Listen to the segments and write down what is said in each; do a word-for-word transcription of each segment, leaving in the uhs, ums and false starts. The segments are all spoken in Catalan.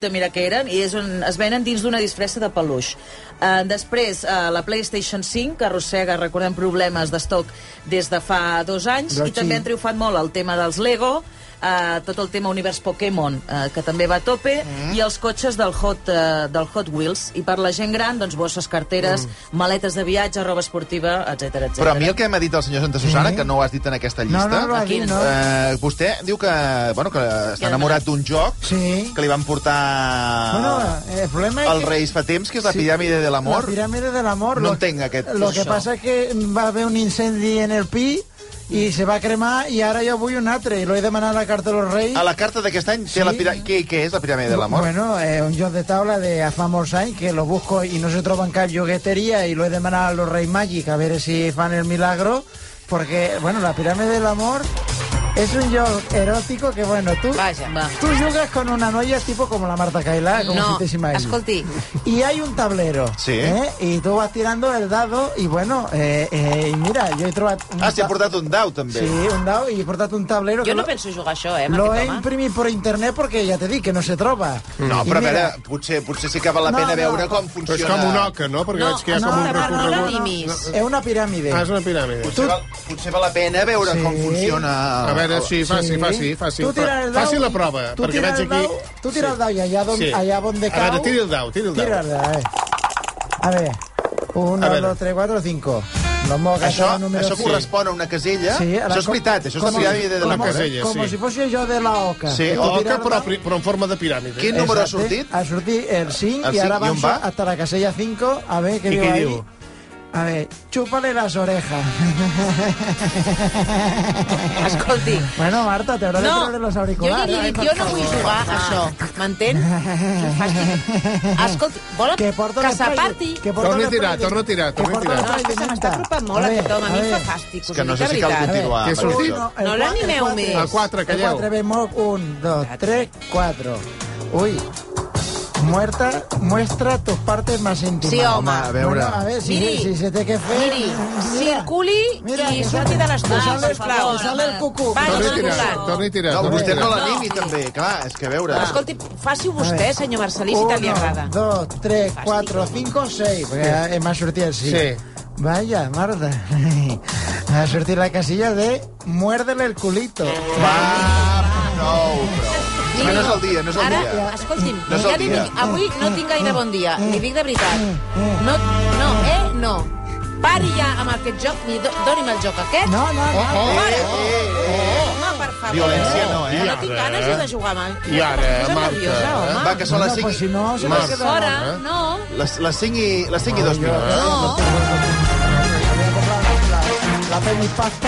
mira què eren, i és on es venen dins d'una disfressa de peluix. Uh, després, uh, la PlayStation cinc, que arrossega, recordem, problemes d'estoc des de fa dos anys, Però i també han triomfat molt el tema dels Lego, Uh, tot el tema univers Pokémon, uh, que també va a tope, mm. i els cotxes del Hot, uh, del Hot Wheels. I per la gent gran, doncs, bosses, carteres, mm. maletes de viatge, roba esportiva, etcètera, etcètera. Però a mi el que m'ha dit el senyor Santa Susana, mm. que no ho has dit en aquesta llista... No, no, no, dit, no. Eh, vostè diu que, bueno, que està enamorat d'un joc sí. que li van portar bueno, el problema és els que... Reis fa temps, que és la sí. piràmide de l'amor. La piràmide de l'amor. No lo... entenc aquest... Lo que passa és que va haver un incendi en el Pi i se va cremar i ara jo vull un altre i l'he demanat a la carta de los Reis. A la carta d'aquest any té sí. la piràmide... Què, què és la piràmide de l'amor? Bueno, eh, un joc de taula de fa molts anys que lo busco i no se troba en cap llogueteria i lo he demanat a los Reis Màgics a veure si fan el milagro, porque, bueno, la piràmide de l'amor es un joc erótico que, bueno, tú, Vaya, va. tú jugas con una noia tipo como la Marta Cailá, como no, si te simáis. escolti. Y hay un tablero, sí. ¿eh? Y tú vas tirando el dado y, bueno, eh, eh, y mira, yo he trobat... Ah, s'hi ha portat un dau, també. Sí, un dau, i he portat un tablero... Jo que no lo, penso jugar això, eh, amb Lo aquest he home. imprimit por internet porque ya te dic que no se troba. No, I però mira, a veure, potser, potser sí que val la No, pena no. veure com funciona... Però és com un oca, no? Perquè No, veig que hi ha no, com un no, no, recorregut. no l'animis. És una piràmide. Ah, és una piràmide. Potser, val, potser val la pena veure Sí. com funciona... A veure, sí, faci, Sí. faci, faci. Tu tira el dau, Faci la prova, tu perquè tira veig el aquí... dau, tu tira el dau i allà on, Sí. allà on de A cau... veure, tiri el dau, tiri el dau. Tira el dau, a ver. A ver. Uno, A veure. dos, tres, cuatro, cinco. Vamos a Això, gastar número això correspon a una casella. Sí, ara això és com- veritat, això és la com- piràmide de com- l'amor. casella. Com sí. si fos jo de la oca. Sí, Tu Oca, tiras el però, dau. però en forma de piràmide. Quin número ha Exacte. sortit? Ha sortit el cinc El i ara cinc, i on avanzo va? hasta la casella cinco. A ver, ¿qué I digo què ahí? diu? A ver, chúpale las orejas. Escolti. Bueno, Marta, te habrá de No, treure los jo ja auriculars. li dic, jo no vull jugar a això, m'entén? Escolti, vol Que porta que l'esprai de- s'aparti? que porta Torna a tirar, l'esprai de- torna a tirar, que torna a porta tirar. No, és que se m'està apropant molt aquest home, a mi em fa fàstic. És que no sé si cal A continuar. Què amb el sortit? joc. el No qua- l'animeu el quatre. més. El quatre, El calleu. quatre, vemos un, dos, tres, cuatro. Uy. Muerta, muestra tus partes más íntimas. Sí, home. A veure... Bueno, a ver, si, Miri, si se te que fer... Miri, circuli Mira, i que surti sale- de l'estudi, que sale- sisplau. que sale el cucú. Vagi Torna a tirar, circulant. torna a tirar. No, torna a vostè no tirar. l'animi, No. també. Clar, és que a veure... Escolti, faci-ho A vostè, ver. senyor Marcelí, si tant li agrada. Uno, dos, tres, cuatro, cinco, seis. Porque eh, m'ha sortit el sí. Sí. Vaya, Marta. M'ha sortit la casilla de muérdele el culito. Va, prou, prou. Miri, No és el dia, no és el ara, dia. escolti'm, No és ja el li dia. dic, avui no tinc gaire bon dia, li dic de veritat. No, no, eh, no. Pari ja amb aquest joc, ni do, doni'm el joc aquest. No, no, no. Oh, oh. Fora. Eh, eh, Home, per favor. Violència no, eh? Jo no tinc I ara? ganes jo de jugar amb el... I ara, Posa Marta, nerviosa, eh? home. Va, que són No, les no, pues si cinc... no, se Marta. va quedar... Fora, no. Les, les cinc i, les cinc i dos Yo- minuts. No. La, la penipasta.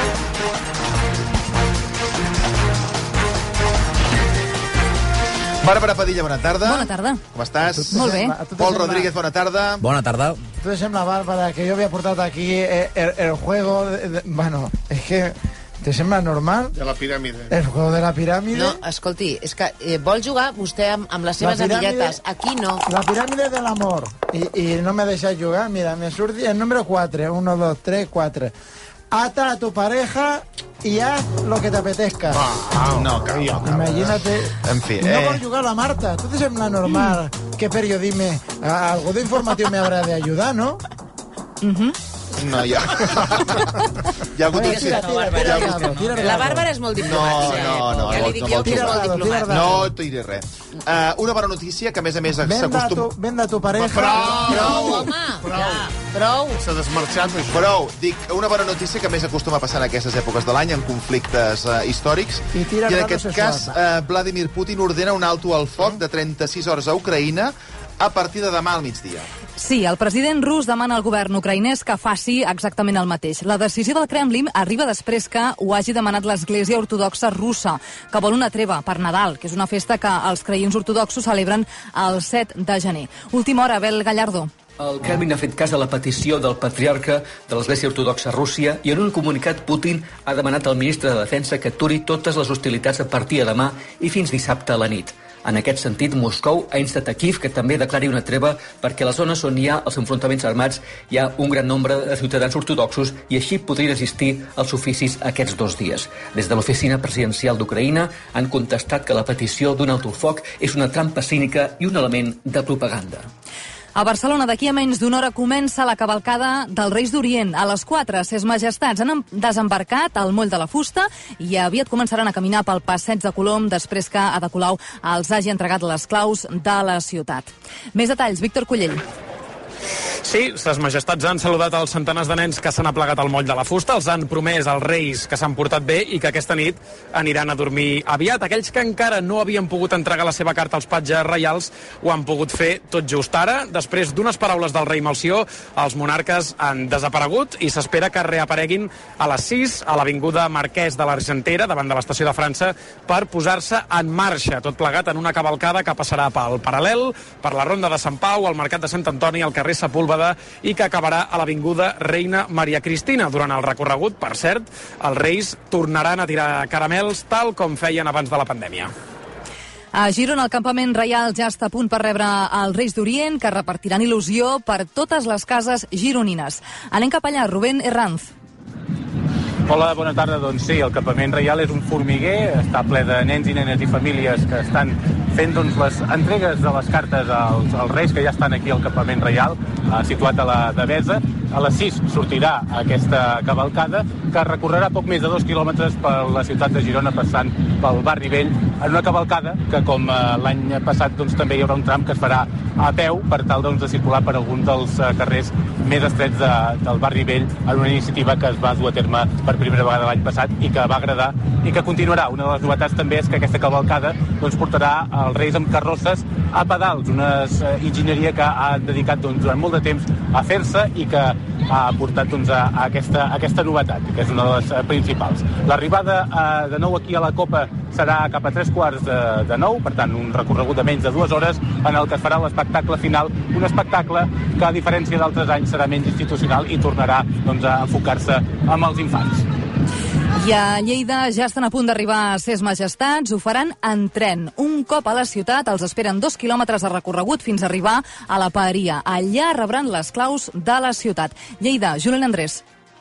Bàrbara Padilla, bona tarda. Bona tarda. Com estàs? Molt bé. A tu te Pol sembla- Rodríguez, bona tarda. Bona tarda. ¿Tú te sembla, Bárbara, que yo había aportado aquí el, el, el juego? De, de, bueno, es que ¿te sembla normal? De la piràmide. El juego de la pirámide. No, escolti, és que eh, vol jugar vostè amb, amb les seves La piràmide- amiguetes. Aquí no. La pirámide del amor. Y, y no me dejáis jugar. Mira, me surge el número cuatro. Uno, dos, tres, cuatro. Ata a tu pareja y haz lo que te apetezca. Ah, No, cal. Imagínate. En fi, No eh. vol jugar la Marta. ¿Tú te sembla normal que periodisme a- algo de informativo me habrá de ayudar, no? No, ja. Hi ha hagut un... Tira, tira, tira, tira, Hi ha hagut- tira, tira, La Bàrbara és molt diplomàtica. No, no, no, Ja no, li dic no jo vol que és tirar molt dado, diplomàtica. tirar dado. No et diré res. Uh, una bona notícia que, a més a més, Venda a tu, s'acostuma... venda a tu pareja. Prou, home. Ja, prou. S'ha desmarxat, això. Prou, dic, una bona notícia que més acostuma a passar en aquestes èpoques de l'any, en conflictes uh, històrics. I tira I en el aquest raro cas, sexual. uh, Vladimir Putin ordena un alto al foc de trenta-sis hores a Ucraïna a partir de demà al migdia. Sí, el president rus demana al govern ucraïnès que faci exactament el mateix. La decisió del Kremlin arriba després que ho hagi demanat l'Església Ortodoxa russa, que vol una treva per Nadal, que és una festa que els creients ortodoxos celebren el set de gener. Última hora, Abel Gallardo. El Kremlin ha fet cas a la petició del patriarca de l'Església Ortodoxa a Rússia i en un comunicat Putin ha demanat al ministre de Defensa que aturi totes les hostilitats a partir de demà i fins dissabte a la nit. En aquest sentit, Moscou ha instat a Kiev que també declari una treva perquè a les zones on hi ha els enfrontaments armats hi ha un gran nombre de ciutadans ortodoxos i així podrien assistir als oficis aquests dos dies. Des de l'oficina presidencial d'Ucraïna han contestat que la petició d'un alto el foc és una trampa cínica i un element de propaganda. A Barcelona, d'aquí a menys d'una hora, comença la cavalcada dels Reis d'Orient. A les quatre, Ses Majestats han desembarcat al Moll de la Fusta i aviat començaran a caminar pel Passeig de Colom després que Ada Colau els hagi entregat les claus de la ciutat. Més detalls, Víctor Cullell. Sí, Ses Majestats han saludat els centenars de nens que s'han aplegat al Moll de la Fusta, els han promès als Reis que s'han portat bé i que aquesta nit aniran a dormir aviat. Aquells que encara no havien pogut entregar la seva carta als patges reials ho han pogut fer tot just ara. Després d'unes paraules del rei Melcior, els monarques han desaparegut i s'espera que reapareguin a les sis a l'avinguda Marquès de l'Argentera, davant de l'estació de França, per posar-se en marxa, tot plegat en una cavalcada que passarà pel Paral·lel, per la Ronda de Sant Pau, al Mercat de Sant Antoni, al carrer Sepúlveda i que acabarà a l'avinguda Reina Maria Cristina. Durant el recorregut, per cert, els Reis tornaran a tirar caramels tal com feien abans de la pandèmia. A Girona, el campament reial ja està a punt per rebre els Reis d'Orient, que repartiran il·lusió per totes les cases gironines. Anem cap allà, Rubén Herranz. Hola, bona tarda. Doncs sí, el campament reial és un formiguer, està ple de nens i nenes i famílies que estan fent doncs, les entregues de les cartes als, als Reis que ja estan aquí al campament reial, eh, situat a la Devesa. A les sis sortirà aquesta cavalcada que recorrerà poc més de dos quilòmetres per la ciutat de Girona, passant pel barri vell, en una cavalcada que, com eh, l'any passat, doncs, també hi haurà un tram que es farà a peu per tal doncs, de circular per alguns dels eh, carrers més estrets de, del barri vell, en una iniciativa que es va dur a terme per primera vegada l'any passat i que va agradar i que continuarà. Una de les novetats també és que aquesta cavalcada doncs, portarà els Reis amb carrosses a pedals, una eh, enginyeria que ha dedicat doncs, durant molt de temps a fer-se i que ha portat doncs, a, a, aquesta, a aquesta novetat, que és una de les uh, principals. L'arribada uh, de nou aquí a la Copa serà cap a tres quarts de, de nou, per tant, un recorregut de menys de dues hores en el que es farà l'espectacle final, un espectacle que, a diferència d'altres anys, serà menys institucional i tornarà doncs, a enfocar-se amb els infants. I a Lleida ja estan a punt d'arribar Ses Majestats, ho faran en tren. Un cop a la ciutat els esperen dos quilòmetres de recorregut fins a arribar a la Paeria. Allà rebran les claus de la ciutat. Lleida, Julen Andrés.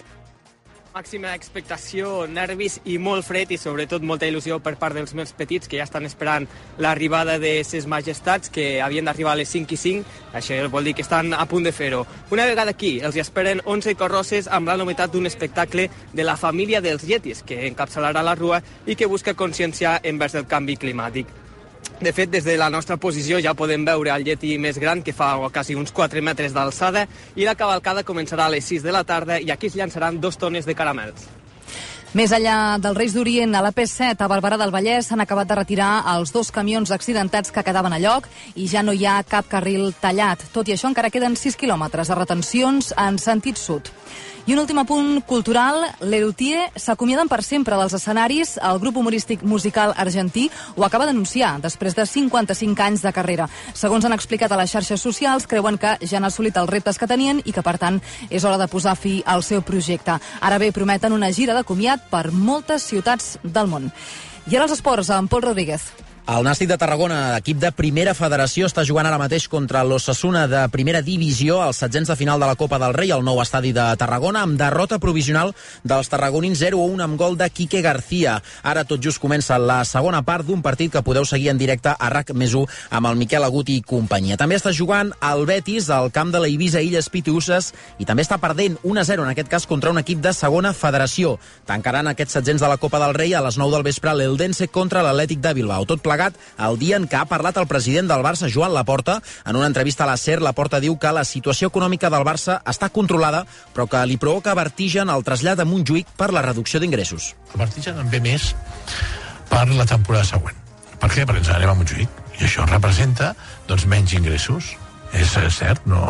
Màxima expectació, nervis i molt fred i sobretot molta il·lusió per part dels meus petits que ja estan esperant l'arribada de Ses Majestats, que havien d'arribar a les cinc i cinc, això vol dir que estan a punt de fer-ho. Una vegada aquí els esperen onze carrosses amb la novetat d'un espectacle de la família dels Yetis, que encapçalarà la rua i que busca conscienciar envers el canvi climàtic. De fet, des de la nostra posició ja podem veure el Yeti més gran, que fa quasi uns quatre metres d'alçada, i la cavalcada començarà a les sis de la tarda i aquí es llançaran dos tones de caramels. Més enllà dels Reis d'Orient, a la P set, a Barberà del Vallès, s'han acabat de retirar els dos camions accidentats que quedaven a lloc i ja no hi ha cap carril tallat. Tot i això, encara queden sis quilòmetres de retencions en sentit sud. I un últim apunt cultural, l'Erotie s'acomiaden per sempre dels escenaris. El grup humorístic musical argentí ho acaba d'anunciar després de cinquanta-cinc anys de carrera. Segons han explicat a les xarxes socials, creuen que ja han assolit els reptes que tenien i que, per tant, és hora de posar fi al seu projecte. Ara bé, prometen una gira de comiat per moltes ciutats del món. I ara els esports, amb Pol Rodríguez. El Nàstic de Tarragona, equip de primera federació, està jugant ara mateix contra l'Osasuna de primera divisió, als setzents de final de la Copa del Rei, al nou estadi de Tarragona, amb derrota provisional dels tarragonins zero a un amb gol de Quique García. Ara tot just comença la segona part d'un partit que podeu seguir en directe a RAC més u amb el Miquel Agut i companyia. També està jugant el Betis al camp de la Eivissa Illes Pitiüses i també està perdent un a zero, en aquest cas contra un equip de segona federació. Tancaran aquests setzents de la Copa del Rei a les nou del vespre l'Eldense contra l'Atlètic de Bilbao. Tot plegat el dia en què ha parlat el president del Barça, Joan Laporta. En una entrevista a la SER, Laporta diu que la situació econòmica del Barça està controlada, però que li provoca vertigen el trasllat a Montjuïc per la reducció d'ingressos. El vertigen en ve més per la temporada següent. Per què? Perquè ens anem a Montjuïc. I això representa doncs, menys ingressos. És cert, no,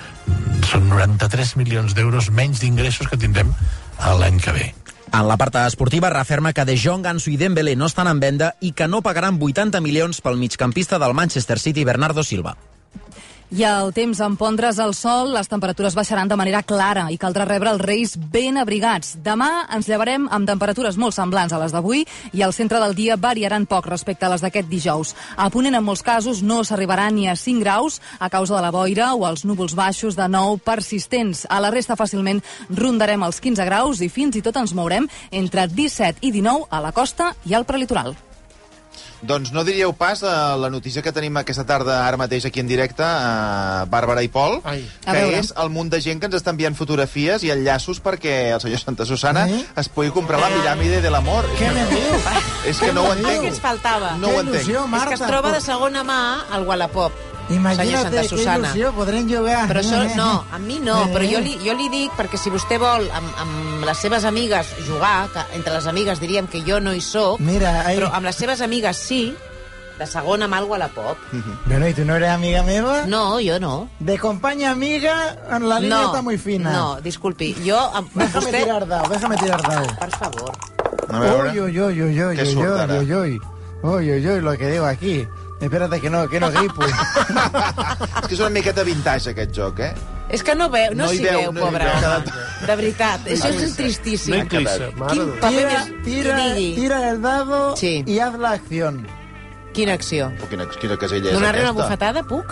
són noranta-tres milions d'euros menys d'ingressos que tindrem l'any que ve. En la part esportiva referma que De Jong, Ansu i Dembélé no estan en venda i que no pagaran vuitanta milions pel migcampista del Manchester City, Bernardo Silva. I el temps en pondre's al sol, les temperatures baixaran de manera clara i caldrà rebre els Reis ben abrigats. Demà ens llevarem amb temperatures molt semblants a les d'avui i al centre del dia variaran poc respecte a les d'aquest dijous. A Ponent, en molts casos, no s'arribarà ni a cinc graus a causa de la boira o els núvols baixos de nou persistents. A la resta fàcilment rondarem els quinze graus i fins i tot ens mourem entre disset i dinou a la costa i al prelitoral. Doncs no diríeu pas eh, la notícia que tenim aquesta tarda ara mateix aquí en directe, eh, Bàrbara i Pol, Ai. que és el munt de gent que ens està enviant fotografies i enllaços perquè el senyor Santa Susana Eh? es pugui comprar la piràmide de l'amor. Què me diu? És que no ho Què entenc. ens faltava? No ho Qué entenc. ilusió, És Marta. que es troba de segona mà al Wallapop. senyor Imagina't Santa que Susana. il·lusió, podrem jugar. Però això, no, a mi no, Eh. però jo li, jo li dic, perquè si vostè vol amb, amb les seves amigues jugar, que entre les amigues diríem que jo no hi soc, Mira, ahí... però amb les seves amigues sí, de segona mà al Wallapop. Bueno, ¿y tú no eres amiga meva? No, jo no. De compañía amiga, la línea no, está muy fina. No, disculpi, jo... Amb, Déjame vostè... tirar dau, déjame tirar dau. Per favor. A veure. Uy, uy, uy, uy, uy, Què uy, surt uy, ara? uy, uy, uy, uy, uy, lo que digo aquí. Espérate que no, que no gripo. És que és una miqueta vintage, aquest joc, eh? És que no veu, no, No hi s'hi veu, veu, no hi pobre veu. home. De veritat, això és tristíssim. No inclissa, mare Quin de... paper Tira, més... tira, digui. tira el dado Sí. y haz la acción. Quina acció? Oh, quina, quina casella és Donar-li una aquesta? bufetada, puc?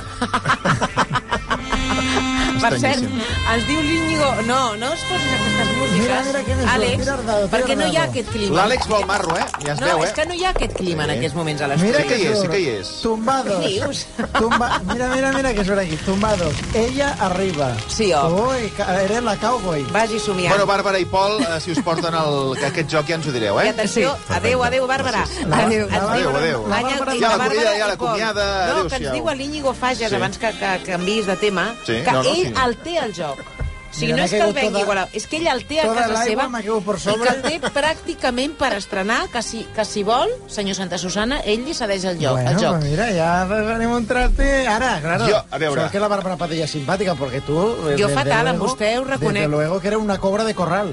Per cert, Estranyíssim. ens diu l'Íñigo... No, no es posis aquestes músiques. Mira, mira que me surt, Àlex, tira el dado, tira perquè el no hi ha dado. aquest clima. L'Àlex vol marro, eh? Ja es No, veu, eh? és que no hi ha aquest clima en Sí. aquests moments a Mira l'estudi. Sí que hi és, sí surt. que hi és. Tumbados. Què dius? Tumba... Mira, mira, mira que surt aquí. Tumbados. Ella arriba. Sí, oh. Uy, ca- eres la cowboy. Vagi somiant. Bueno, Bàrbara i Pol, eh, si us porten el, aquest joc ja ens ho direu, I eh? atenció, adéu, adéu, Bàrbara. La- Ens- la ens Bàrbara- diu- adéu. la Anya- Bàrbara- i Ja la Bàrbara acomiada, ja i la Pol. acomiada, No, que ens adéu-siau. diu l'Íñigo Fages, Sí. abans que, que canviïs de tema, Sí, que no, no, ell sí. el té al joc. O sigui, Mira, no és m'ha que el caigut vengui toda- igual, és que ell el té a toda casa l'aigua seva m'ha caigut per i sobre. que el té pràcticament per estrenar, que si, que si vol, senyor Santa Susana, ell li cedeix el joc. Bueno, el joc. pues mira, ya venimos a entrarte. Ahora, claro. Yo, a ver, ahora. Solo que la Bárbara Padilla es simpática, porque tú... Yo desde fatal, luego, amb vostè ho reconec. Desde luego que eres una cobra de corral.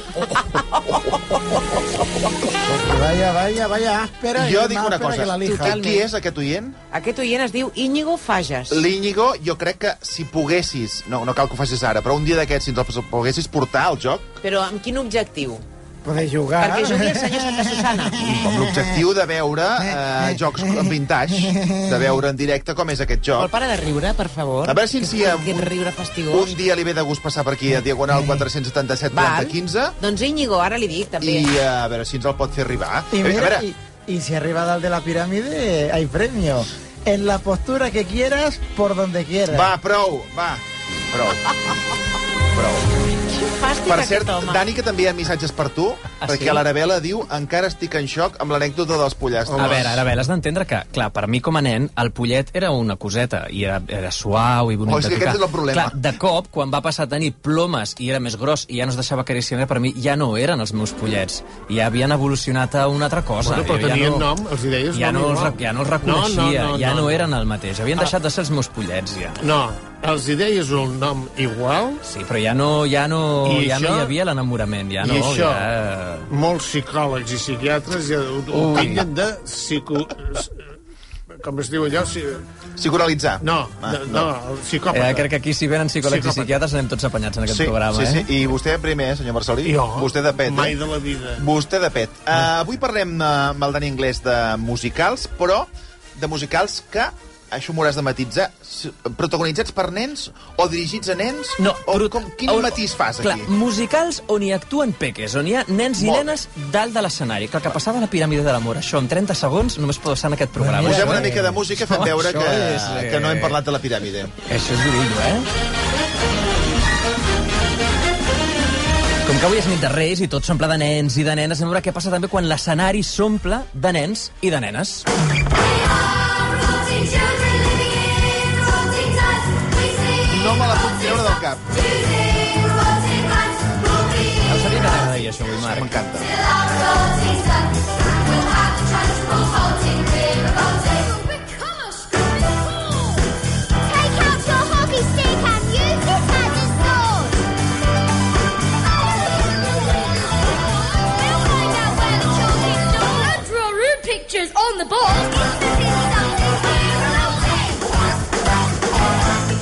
Porque vaya, vaya, vaya áspera. y Jo más dic una áspera cosa. que la lija. Totalment. Qui és aquest oient? Aquest oient es diu Íñigo Fages. L'Íñigo, jo crec que si poguessis... No, no cal que ho facis ara, però un dia d'aquests, si ens el poguessis portar al joc, Però amb quin objectiu? Podés jugar. Perquè jugui el senyor Santa Susana. amb l'objectiu de veure eh, jocs en vintage, de veure en directe com és aquest Vol joc. parar de riure, per favor? A veure si Que ens hi ha- Aquest riure fastigós. Un dia li ve de gust passar per aquí a Diagonal quatre setanta-set trenta Val. quinze Doncs Íñigo, ara li dic, també. i eh, a veure si ens el pot fer arribar. Y Eh, a mira, veure, y, y si arriba del de la pirámide hay premio. En la postura que quieras, por donde quieras. va, prou, va. Prou. Prou. Quin fàstic, Per aquest cert, home. Dani, que també hi ha missatges per tu, Ah, perquè sí? l'Arabela diu encara estic en xoc amb l'anècdota dels pollastres. A veure, ara bé, has d'entendre que, clar, per mi com a nen, el pollet era una coseta, i era, era suau i bonic Oh, és que de tocar. aquest és el problema. Clar, de cop, quan va passar a tenir plomes i era més gros i ja no es deixava acariciar, per mi ja no eren els meus pollets. Ja havien evolucionat a una altra cosa. Bueno, però Jo ja tenien no, nom, els hi deies ja nom no, els, igual. re- ja no els reconeixia, No, no, no, ja no, no. eren el mateix. Havien Ah. deixat de ser els meus pollets, ja. No, els hi deies un nom igual Sí, però ja no, ja no, I ja no això- hi havia l'enamorament, ja i no. això, Ja... molts psicòlegs i psiquiatres ja ho, ho titllen de psico... com es diu allò? Si... Psicoanalitzar. No, Ah, de, no, el psicòpata. Eh, crec que aquí si venen psicòlegs i Psicòpata. psiquiatres anem tots apanyats en aquest Sí, programa, sí, eh? sí. I vostè primer, senyor Marcelí? Jo, Vostè de pet, mai eh? de la vida. Vostè de pet. Uh, avui parlem uh, amb el Dani Anglès de musicals, però de musicals que, això m'ho hauràs de matisar, s- protagonitzats per nens o dirigits a nens? No, o però- com, quin on- matís fas Clar, aquí? musicals on hi actuen peques, on hi ha nens i Molt bé. nenes dalt de l'escenari. Que el que passava a la Piràmide de l'Amor, això en trenta segons només pot passar en aquest programa. Mira, Posem una eh, mica de música i fem això- veure això que, és, eh, que no hem parlat de la piràmide. Això és durillo, eh? Com que avui és nit de Reis i tot s'omple de nens i de nenes, hem de veure què passa també quan l'escenari s'omple de nens i de nenes. No me la puc treure del cap. No sabia que t'agradaria això avui, Marc. M'encanta. Pictures on the board.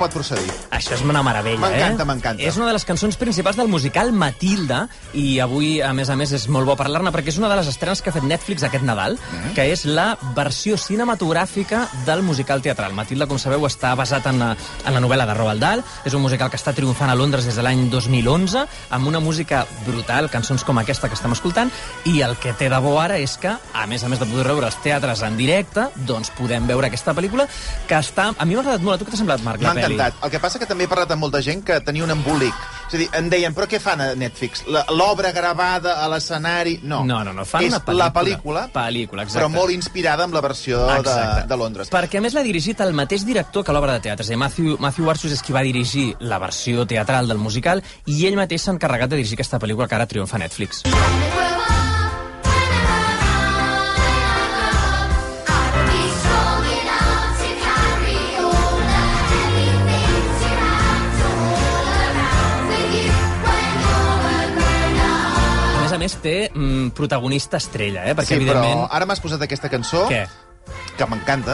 pot procedir. Això és una meravella, eh? M'encanta, m'encanta. És una de les cançons principals del musical Matilda, i avui, a més a més, és molt bo parlar-ne, perquè és una de les estrenes que ha fet Netflix aquest Nadal, mm. que és la versió cinematogràfica del musical teatral. Matilda, com sabeu, està basat en, en la novel·la de Roald Dahl. És un musical que està triomfant a Londres des de l'any dos mil onze, amb una música brutal, cançons com aquesta que estem escoltant, i el que té de bo ara és que, a més a més de poder veure els teatres en directe, doncs podem veure aquesta pel·lícula que està... A mi m'ha agradat molt. A tu què t'ha semblat, Marc, la pel·li? M'ha encantat. El que passa que també he parlat amb molta gent que tenia un embolic. És a dir, em deien, però què fan a Netflix? L'obra gravada a l'escenari? No. No, no, no. Fan és una pel·lícula. la pel·lícula, pel·lícula, exacte. però molt inspirada amb la versió de, de Londres. Perquè, a més, l'ha dirigit el mateix director que l'obra de teatre. És a dir, Matthew, Matthew Warchus és qui va dirigir la versió teatral del musical i ell mateix s'ha encarregat de dirigir aquesta pel·lícula que ara triomfa a Netflix. A més, té mm, protagonista estrella, eh? Perquè, sí, evidentment... però ara m'has posat aquesta cançó, Què? que m'encanta,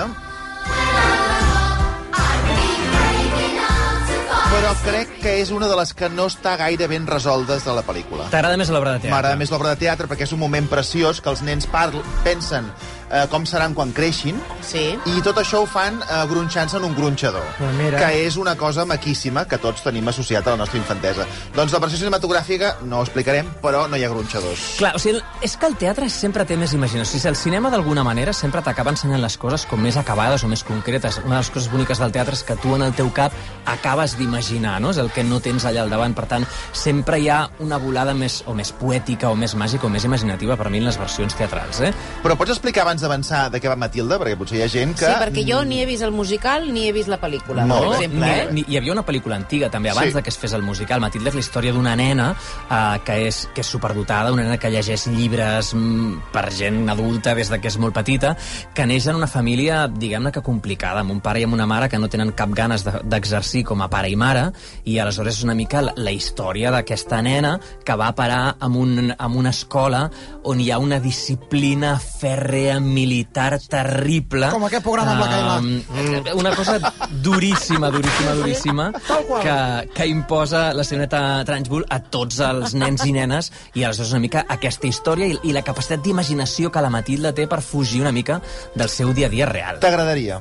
però crec que és una de les que no està gaire ben resoltes de la pel·lícula. T'agrada més l'obra de teatre? M'agrada més l'obra de teatre perquè és un moment preciós que els nens parl pensen eh, com seran quan creixin, sí. i tot això ho fan eh, gronxant-se en un gronxador, Pues mira. que és una cosa maquíssima que tots tenim associat a la nostra infantesa. Doncs la versió cinematogràfica no ho explicarem, però no hi ha gronxadors. Clar, o sigui, és que el teatre sempre té més imaginació. O sigui, el cinema, d'alguna manera, sempre t'acaba ensenyant les coses com més acabades o més concretes. Una de les coses boniques del teatre és que tu en el teu cap acabes d'imaginar, no? És el que no tens allà al davant. Per tant, sempre hi ha una volada més, o més poètica, o més màgica, o més imaginativa, per mi, en les versions teatrals, eh? Però pots explicar abans d'avançar de què va Matilda? Perquè potser hi ha gent que... Sí, perquè jo ni he vist el musical ni he vist la pel·lícula, Molt per bé. exemple. Ni, Eh? ni, hi havia una pel·lícula antiga, també, abans Sí. de que es fes el musical. Matilda és la història d'una nena eh, que, és, que és superdotada, una nena que llegeix llibres mm, per gent adulta des de que és molt petita, que neix en una família, diguem-ne que complicada, amb un pare i amb una mare que no tenen cap ganes de- d'exercir com a pare i mare, i aleshores és una mica la, la història d'aquesta nena que va parar en, un, en una escola on hi ha una disciplina fèrrea militar terrible. Com aquest programa amb la Cailà. Um, una cosa duríssima, duríssima, duríssima, que, que imposa la senyora Trunchbull a tots els nens i nenes, i aleshores una mica aquesta història i, i la capacitat d'imaginació que la Matilda té per fugir una mica del seu dia a dia real. T'agradaria?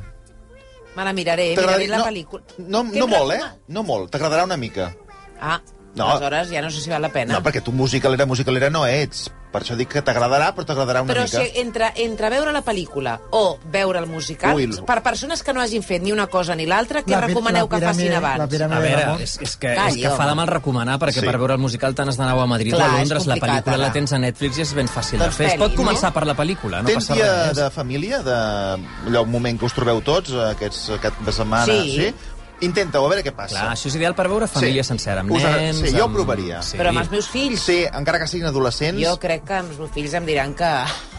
Me la miraré, miraré la pel·lícula. No, Què no em molt, eh? recomana? No molt. T'agradarà una mica. Ah, No. aleshores ja no sé si val la pena. No, perquè tu musicalera, musicalera no ets. Per això dic que t'agradarà, però t'agradarà una Però mica. si entre, entre veure la pel·lícula o veure el musical, Ui, per persones que no hagin fet ni una cosa ni l'altra, què La pi- recomaneu la que facin piràmide- abans? la piràmide A de veure, l'amor. és, és, que, Calli, és que fa home. de mal recomanar, perquè Sí. per veure el musical t'has d'anar a Madrid Clar, o a és Londres, la complicat, pel·lícula ara. la tens a Netflix i és ben fàcil Doncs de fer. Es pot pel·li, començar no? per la pel·lícula, no Tens passa dia res. de família, de allò, un moment que us trobeu tots, aquests, aquest de setmana? Sí. Intenta-ho, a veure què passa. Clar, això és ideal per veure família Sí. sencera, amb Us ha- nens... sí, jo ho amb- provaria. Sí. Però amb els meus fills? Sí, encara que siguin adolescents. Jo crec que els meus fills em diran que...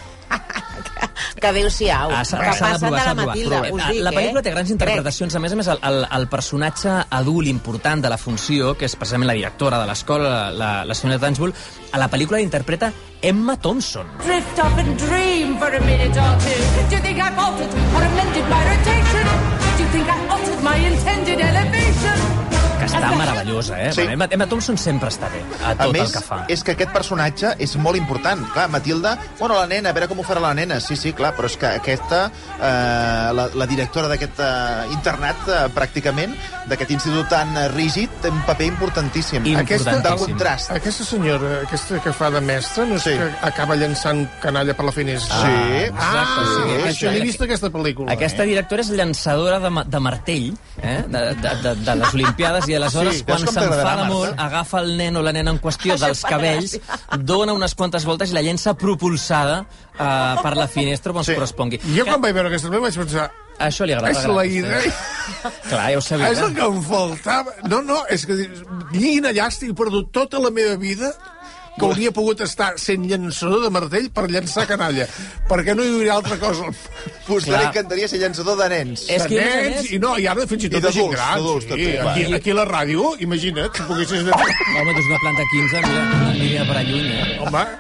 que adéu-siau. Ah, s'ha que s'ha de passen provar, de s'ha la de provar. Matilda, Però, us eh, dic, la pel·lícula eh? té grans interpretacions. A més a més, el, el, el personatge adult important de la funció, que és precisament la directora de l'escola, la, la senyora Trunchbull, a la pel·lícula interpreta Emma Thompson. Drift off and dream for a minute or two. Do you think I've altered or amended my rotation? Do you think I've altered my intended elevation? Que està meravellosa, eh? Sí. Bueno, Emma, Emma Thompson sempre està bé a tot A més, el que fa. és que aquest personatge és molt important. Clar, Matilda, bueno, la nena, a veure com ho farà la nena. Sí, sí, clar, però és que aquesta, eh, la, la directora d'aquest eh, internat, eh, pràcticament, d'aquest institut tan eh, rígid, té un paper importantíssim. Aquesta, de contrast. Aquesta senyora, aquesta que fa de mestra, no és Sí. que acaba llençant canalla per la finestra? Sí, Ah, sí, ah, sí. això l'he vist aquesta pel·lícula. Aquesta directora és llançadora de, ma- de martell, eh? de, de, de, de les Olimpiades, i aleshores, Sí, quan veus com s'enfada t'agradarà, molt, Marta? agafa el nen o la nena en qüestió dels cabells, dona unes quantes voltes i la llença propulsada eh, per la finestra on es correspongui. Jo quan vaig veure aquesta pel·lícula vaig pensar... Això li agrada. És la idea... Clar, ja ho sabia. És el que em faltava. No, no, és que quina llàstima, he perdut tota la meva vida que hauria pogut estar sent llançador de martell per llançar canalla, perquè no hi hauria altra cosa. Vostè li encantaria ser llançador de nens. És que, de nens, més... i no, i ara fins i tot I de gent d'adults, gran. d'adults, Sí, també, aquí, va. aquí a la ràdio, imagina't, si poguessis anar... Home, tu és una planta quinze, mira, aniria per allà lluny, eh? Home,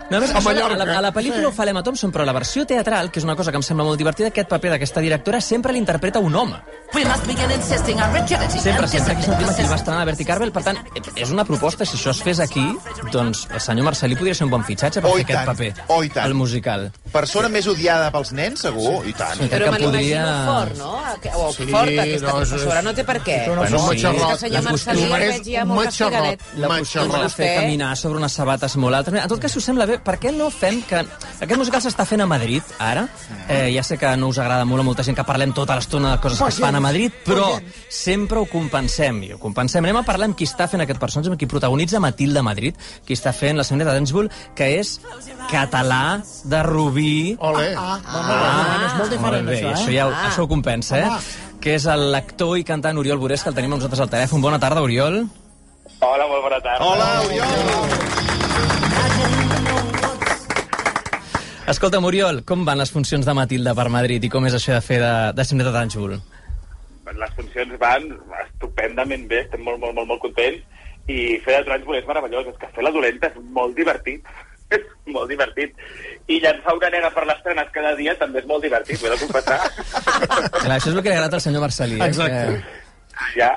No, més, a, a, la, a la pel·lícula ho fa l'Emma Thompson, però la versió teatral, que és una cosa que em sembla molt divertida, aquest paper d'aquesta directora sempre l'interpreta un home. Sempre, sempre. Aquí sentim que el va estrenar a Bertie Carvel. Per tant, és una proposta, si això es fes aquí, doncs el senyor Marcelí podria ser un bon fitxatge per oh, fer aquest tant. paper. Oh, i tant. El musical. Persona més odiada pels nens, segur? Sí. I tant. Sí, Però me podria... l'imagino fort, no? O Sí, fort, aquesta no, és- professora. No té per què. Bueno, sí. És que el senyor Marcelí el És veig ja un molt matxarrot. castigadet. La costum de fer caminar sobre unes sabates molt altes. En tot cas, si us sembla bé, per què no fem que... Aquest musical s'està fent a Madrid, ara. Eh, ja sé que no us agrada molt a molta gent que parlem tota l'estona de coses que es fan a Madrid, però sempre ho compensem. I ho compensem. Anem a parlar amb qui està fent aquest personatge, amb qui protagonitza Matilda Madrid, qui està fent la senyora Densbull, que és català de Rubí. Ole. Ah, bueno, és molt diferent, molt bé, això, eh? això, ja, això ho compensa, eh? Que és l'actor i cantant Oriol Borés, que el tenim amb nosaltres al telèfon. Bona tarda, Oriol. Hola, molt bona tarda. Hola, Oriol! Escolta'm, Oriol, com van les funcions de Matilda per Madrid i com és això de fer de, de senyora Densbull? Les funcions van estupendament bé, estem molt, molt, molt, molt contents, i fer de Transbull és meravellós, és que fer la dolenta és molt divertit, és molt divertit, i llançar una nena per les trenes cada dia també és molt divertit, ho he de confessar. Clar, això és el que li agrada al senyor Marcelí. Eh? Exacte. Que... Ja,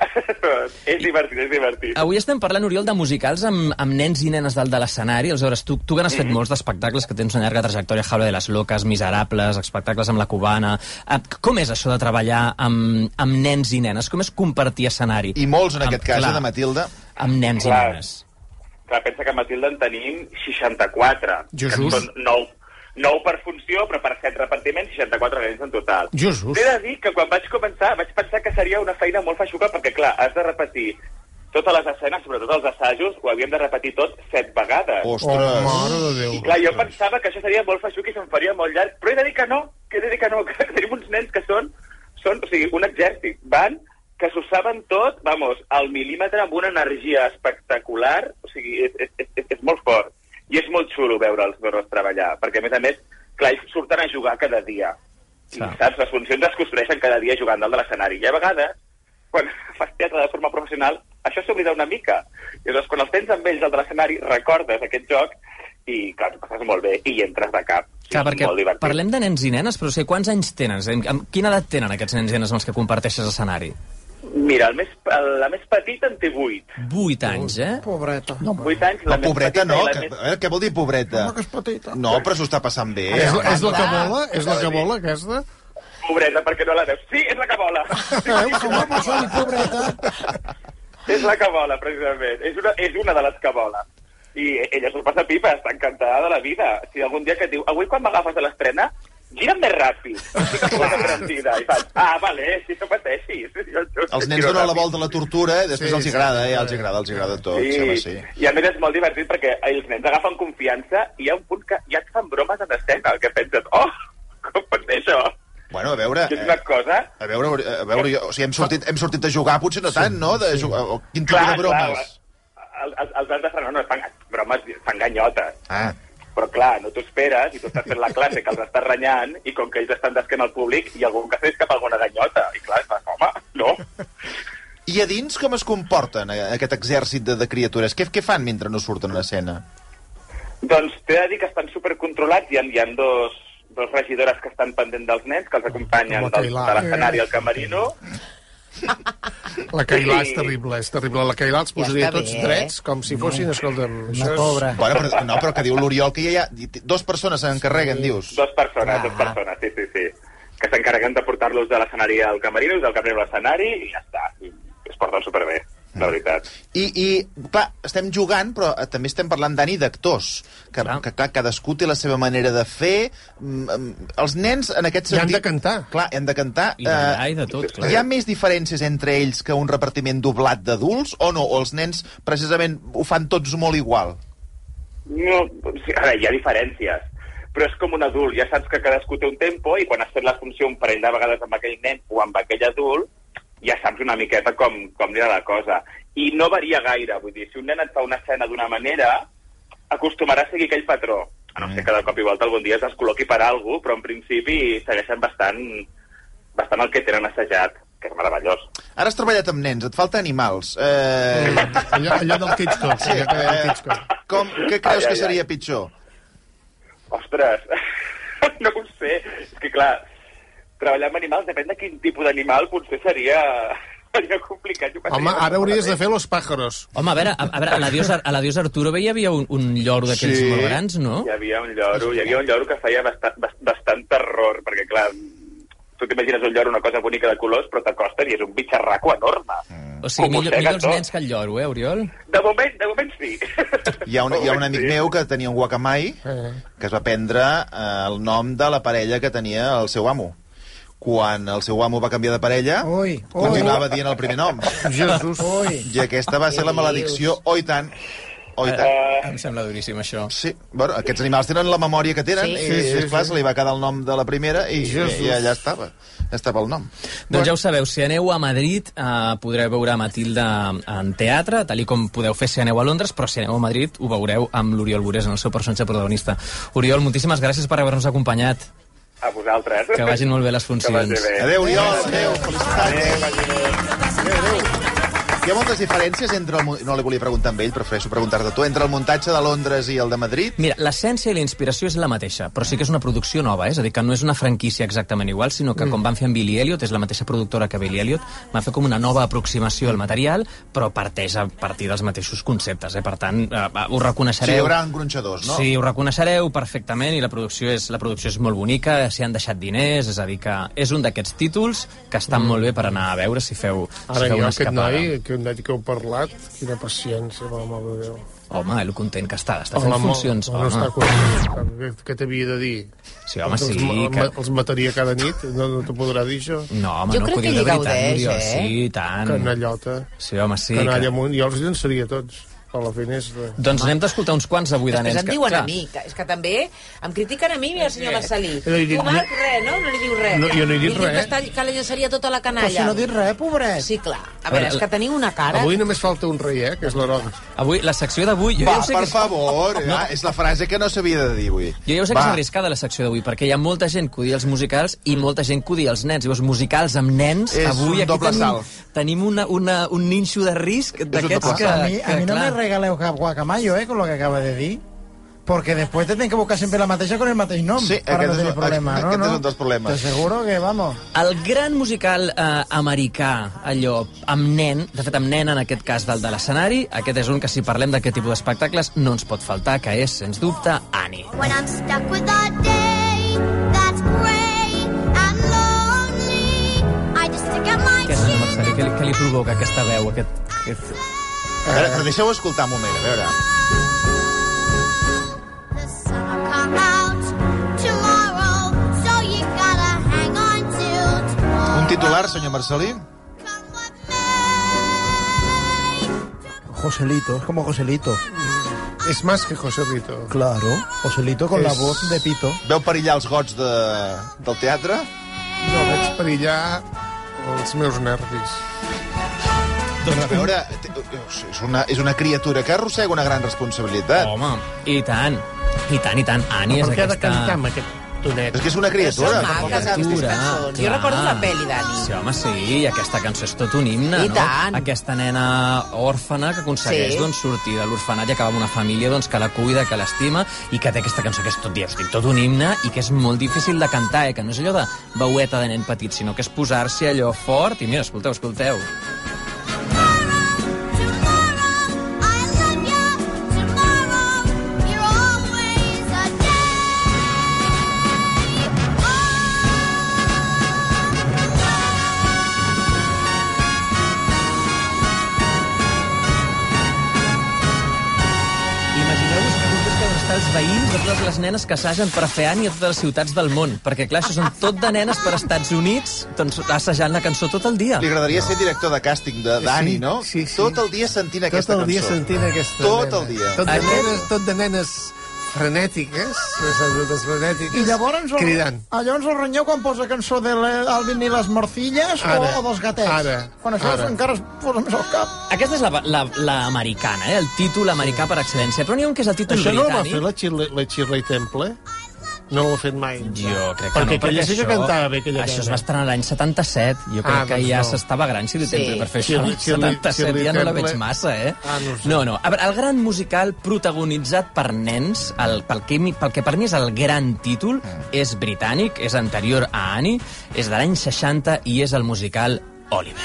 és divertit, és divertit. Avui estem parlant, Oriol, de musicals amb, amb nens i nenes dalt de l'escenari. Aleshores, tu, tu que n'has fet Mm-hmm. molts d'espectacles, que tens una llarga trajectòria, Jaula de les Locas, Miserables, espectacles amb la Cubana... Eh, com és això de treballar amb, amb nens i nenes? Com és compartir escenari? I molts, en aquest Amb- cas, clar, de Matilda. Amb nens Clar. i nenes. Clar, pensa que a Matilda en tenim seixanta-quatre. Jesús. Que són nou, nou per funció, però per set repartiments, seixanta-quatre nens en total. Jesús. T'he de dir que quan vaig començar vaig pensar que seria una feina molt feixuga, perquè, clar, has de repetir totes les escenes, sobretot els assajos, ho havíem de repetir tot set vegades. Ostres. Oh, mare de Déu. I clar, jo pensava que això seria molt feixuc i se'm faria molt llarg, però he de dir que no, que he de dir que no, que tenim uns nens que són, són o sigui, un exèrcit. Van, que s'ho saben tot, vamos, al mil·límetre amb una energia espectacular, o sigui, és, és, és, és molt fort. I és molt xulo veure'ls, veure'ls treballar, perquè, a més a més, clar, ells surten a jugar cada dia. I, saps, les funcions es construeixen cada dia jugant dalt de l'escenari. I a vegades, quan fas teatre de forma professional, això s'oblida una mica. I llavors, quan els tens amb ells dalt de l'escenari, recordes aquest joc i, clar, t'ho passes molt bé i hi entres de cap. Clar, perquè molt divertit. parlem de nens i nenes, però o sigui, quants anys tenen? Amb quina edat tenen aquests nens i nenes amb els que comparteixes escenari? Mira, el més, el, la més petita en té vuit. Vuit anys, eh? Pobreta. No, vuit anys, la No, més pobreta petita no, i la que, més... a veure, què vol dir pobreta? Home, que és petita. No, però s'ho està passant bé. És, home. és la que vola? És la que vola, aquesta? Pobreta, perquè no la veus. Sí, és la que vola. Veus, home, per això dic pobreta. És la que vola, precisament. És una, és una de les que vola. I ella s'ho passa pipa, està encantada de la vida. Si algun dia que et diu, avui quan m'agafes a l'estrena, gira'm més ràpid. Estic a punt de prendida. I faig, ah, vale, si no pateixis. Els nens donen la volta a la tortura, eh? Després Sí, els sí. agrada, eh? Els agrada, els agrada tot, Sí. sembla sí. I a més és molt divertit perquè els nens agafen confiança i hi ha un punt que ja et fan bromes en escena, que penses, oh, com pot ser això? Bueno, a veure... Que és una cosa... A veure, a veure, jo, o sigui, hem sortit, hem sortit a jugar, potser no tant, no? De jugar, o quin tipus Clar, de bromes? clar, els, els, els has de frenar, no, fan bromes, fan ganyotes. Ah. Però clar, no t'ho esperes, i tu estàs fent la classe que els estàs renyant, i com que ells estan d'esquena al públic, i algun que fes cap a alguna ganyota. I clar, fas, home, no. I a dins com es comporten eh, aquest exèrcit de, de criatures? Què, què fan mentre no surten a l'escena? Doncs t'he de dir que estan supercontrolats, hi ha, hi ha dos, dos regidores que estan pendents dels nens, que els acompanyen La del, Cailà. de l'escenari al camerino. La Cailà és Sí. terrible, és terrible. La Cailà els posaria està tots bé, eh? drets, com si fossin, escolta'm... Una això és- pobra. Bueno, però, no, però que diu l'Oriol que ja hi ha... Dos persones s'encarreguen, dius. Dos persones, Ah. dos persones, sí, sí, sí. Que s'encarreguen de portar-los de l'escenari al camerino, i del camerino a l'escenari, i ja està. I es porten superbé, la veritat. I, i clar, estem jugant, però eh, també estem parlant, Dani, d'actors. Que, Clar. que, clar, cadascú té la seva manera de fer. Mm, mm, Els nens, en aquest I han sentit... de cantar. Clar, han de cantar. I ballar i de tot, clar. Hi ha més diferències entre ells que un repartiment doblat d'adults, o no? O els nens, precisament, ho fan tots molt igual? No, sí, a veure, hi ha diferències, però és com un adult, ja saps que cadascú té un tempo, i quan has fet la funció un parell de vegades amb aquell nen o amb aquell adult, ja saps una miqueta com, com anirà la cosa. I no varia gaire, vull dir, si un nen et fa una escena d'una manera, acostumarà a seguir aquell patró. A no ser que de cop i volta algun dia es descol·loqui per alguna cosa, però en principi segueixen bastant, bastant el que tenen assajat, que és meravellós. Ara has treballat amb nens, et falta animals. Eh... Allò, allò del Hitchcock. Sí, allò que deia el eh, Hitchcock. com, què creus Ai, ai, que seria ai. pitjor? Ostres, no ho sé. És que, clar, treballar amb animals, depèn de quin tipus d'animal, potser seria... seria complicat. Home, ara hauries de fer los pájaros. Home, a veure, a, a veure, a la dios, a la dios Arturo hi havia un, un lloro d'aquells Sí. molt grans, no? Hi havia un lloro, hi havia un lloro que feia bastant, bastant terror, perquè, clar, tu t'imagines un lloro, una cosa bonica de colors, però t'acostes i és un bitxarraco enorme. O sigui, millor, millor els nens que el lloro, eh, Oriol? De moment, de moment sí. Hi ha un, hi ha un amic meu que tenia un guacamai que es va prendre eh, el nom de la parella que tenia el seu amo. Quan el seu amo va canviar de parella, ui, continuava dient el primer nom. Jesús. Ui. I aquesta va ser la maledicció, oh i tant. Oh, i tant. Uh, em sembla duríssim, això. Sí, bueno, aquests animals tenen la memòria que tenen, Sí. i, Sí, sí, és clar, sí. se li va quedar el nom de la primera i, i, i allà estava. Estava el nom. Doncs ja ho sabeu, si aneu a Madrid eh, podreu veure Matilda en teatre, tal i com podeu fer si aneu a Londres, però si aneu a Madrid ho veureu amb l'Oriol Burés, en el seu personatge protagonista. Oriol, moltíssimes gràcies per haver-nos acompanyat. A vosaltres. Que vagin molt bé les funcions. Adéu, Oriol, adéu, felicitats. Adéu, adéu. Hi ha moltes diferències entre el... No li volia preguntar amb ell, prefereixo preguntar-te tu. Entre el muntatge de Londres i el de Madrid? Mira, l'essència i la inspiració és la mateixa, però sí que és una producció nova, eh? És a dir, que no és una franquícia exactament igual, sinó que, mm. com van fer amb Billy Elliot, és la mateixa productora que Billy Elliot, va fer com una nova aproximació al material, però parteix a partir dels mateixos conceptes, eh? Per tant, eh, ho reconeixereu... Sí, hi haurà engronxadors, no? Sí, ho reconeixereu perfectament, i la producció és, la producció és molt bonica, s'hi han deixat diners, és a dir, que és un d'aquests títols que estan mm. molt bé per anar a veure si feu, Ara si feu jo, una aquest escapada. noi, aquest noi que heu parlat, quina paciència, per l'amor de Déu. Home, el content que està, està Home, fent home, funcions. no Home. està content. Què, què t'havia de dir? Sí, home, els, sí, ma- que- Els mataria cada nit? No, no t'ho podrà dir, això? No, home, Jo no, crec que ho que diu li de veritat, gaudeix, Oriol. eh? Sí, i tant. Canallota. Sí, home, sí. Canalla Que... amunt. Jo els llançaria tots a la finestra. Doncs n'hem d'escoltar uns quants avui de Després nens. em diuen a mi, que, és que també em critiquen a mi i al senyor Marcelí. No he dit- Tu, Marc, res, no? No li diu res. No, jo no he dit Li diu res. Que, està, que la llançaria tota la canalla. Però si no dius res, pobret. Sí, clar. A veure, és que teniu una cara... Avui només falta un rei, eh, que és l'Herodi. Avui, la secció d'avui... jo Va, ja ho sé per que és- favor, No. ah, és la frase que no s'havia de dir avui. Jo ja ho sé que Va. és arriscada la secció d'avui, perquè hi ha molta gent que odia els musicals i molta gent que odia els nens. Llavors, musicals amb nens, És avui un aquí doble tenim, salt. tenim una, una, un ninxo de risc d'aquests doble que, A mí, a que mí no me clar, regaleu cap guacamayo, eh, con lo que acaba de dir. Porque después te tienen que buscar siempre la mateixa con el mateix nom. Sí, para aquest no és tener un- problema, aquest ¿no? és no? un dels problemes. Te seguro que, vamos... el gran musical eh, americà, allò, amb nen, de fet amb nen en aquest cas del de l'escenari, aquest és un que si parlem d'aquest tipus d'espectacles no ens pot faltar, que és, sens dubte, Annie. When I'm stuck with a day that's gray and lonely, I just stick out my Què és, senyor Marcelí? Què li, què li provoca aquesta veu? Aquest, aquest... A veure, però deixeu escoltar un moment, a veure. come out tomorrow, so you gotta hang on till tomorrow. Un titular, senyor Marcelí? Joselito, es como Joselito. És más que Joselito. Claro, Joselito con la Es- voz de Pito. Veu perillar els gots de, del teatre? No, veig perillar els meus nervis. Doncs a veure, té- és una, és una criatura que arrossega una gran responsabilitat. Home, i tant, i tant, i tant. Annie és Per què ha de aquesta... cantar amb aquest tonet? És que és una criatura. Són maques, aquestes cançons. Jo recordo la pel·li, Dani. Sí, home, sí, i aquesta cançó és tot un himne, I no? tant. Aquesta nena òrfana que aconsegueix Sí. doncs, sortir de l'orfenat i acabar amb una família doncs, que la cuida, que l'estima, i que té aquesta cançó que és tot, ja us dic, tot un himne i que és molt difícil de cantar, eh? Que no és allò de veueta de nen petit, sinó que és posar-s'hi allò fort i mira, escolteu, escolteu. You're always a Imagineu-vos que tots deuen estar els veïns de totes les nenes que assagen per fer Annie a totes les ciutats del món, perquè clar, això són tot de nenes per Estats Units, doncs assajant la cançó tot el dia. Li agradaria ser director de càsting de Dani, Sí, no? sí, sí. Tot el dia sentint aquesta Tot el dia cançó. sentint aquesta Tot nena. el dia. Tot de Aquest- nenes, tot de nenes frenètiques, les frenètiques, I llavors el, cridant. llavors el ronyeu quan posa cançó de l'Alvin i les morcilles o, Ara, o dels gatets. ara, Quan això ara. encara es posa més al cap. Aquesta és la, la, la americana, eh? El títol americà per excel·lència, però n'hi ha un que és el títol Això no el va britànic. fer la Shirley, la Shirley Temple? No l'ha fet mai. Jo crec que perquè no, aquella sí que això, cantava bé, aquella això es nena. va estrenar l'any setanta-set. Jo crec Ah, que doncs ja no. s'estava gran, si li Sí. temps per fer Si això. li- L'any si li- setanta-set si li ja no la temple- veig massa, eh? Ah, no sé. No, no. A veure, el gran musical protagonitzat per nens, el, pel, que, mi- pel que per mi és el gran títol, és britànic, és anterior a Annie, és de l'any seixanta i és el musical Oliver.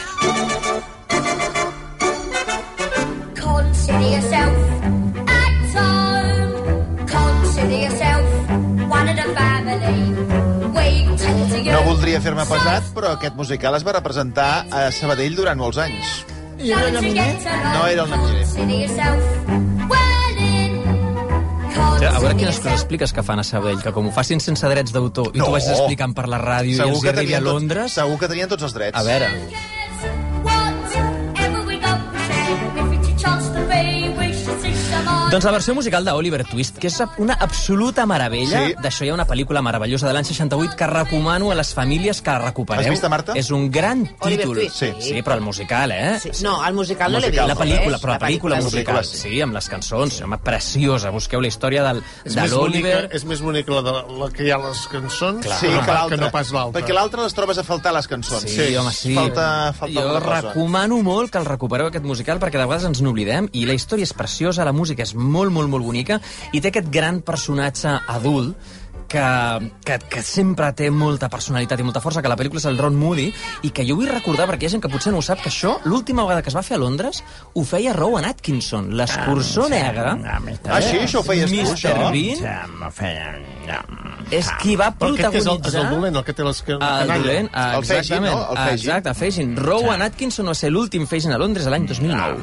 Consider yourself at home. Consider yourself one of the family. Wait till it's a No voldria fer-me pesat, però aquest musical es va representar a Sabadell durant molts anys. I era la Miner? No era el Namire. Consider yourself well in. Ja, a veure quines coses expliques que fan a Sabadell, que com ho facin sense drets d'autor i No. tu vagis explicant per la ràdio i els hi arribi a tenien tots- Londres... Segur que tenien tots els drets. A veure... Whatever we got to say, if it's a chance to pay, we should sing some more. Doncs la versió musical d'Oliver Twist, que és una absoluta meravella. Sí. D'això hi ha una pel·lícula meravellosa de l'any seixanta-vuit que recomano a les famílies que la recupereu. Has vist, Marta? És un gran Oliver títol. Twist, sí. Sí, però el musical, eh? Sí. No, el musical no l'he Musical. vist. La pel·lícula, eh? però la pel·lícula musical, sí. sí, amb les cançons, home, preciosa. Busqueu la història del, És de més, bonica, l'Oliver. és més bonica la, de, la que hi ha a les cançons Clar. Sí, que, no, que pas- l'altre. que no pas l'altra. Perquè l'altre les trobes a faltar, les cançons. Sí, home, sí. Falta, falta jo alguna cosa. recomano molt que el recupereu, aquest musical, perquè de vegades ens n'oblidem, i la història és preciosa, la música és molt, molt, molt bonica, i té aquest gran personatge adult que, que, que sempre té molta personalitat i molta força, que la pel·lícula és el Ron Moody, i que jo vull recordar, perquè hi ha gent que potser no ho sap, que això, l'última vegada que es va fer a Londres, ho feia Rowan Atkinson, l'escurçó negre. Ah, sí? Això ho feies tu, mister això? Bean és qui va Però aquest que és el, és protagonitzar... el dolent, el que té les que... El dolent, El Fagin, exactament. no? El Fagin. Exacte, el Fagin. Rowan Atkinson va ser l'últim Fagin a Londres l'any dos mil nou.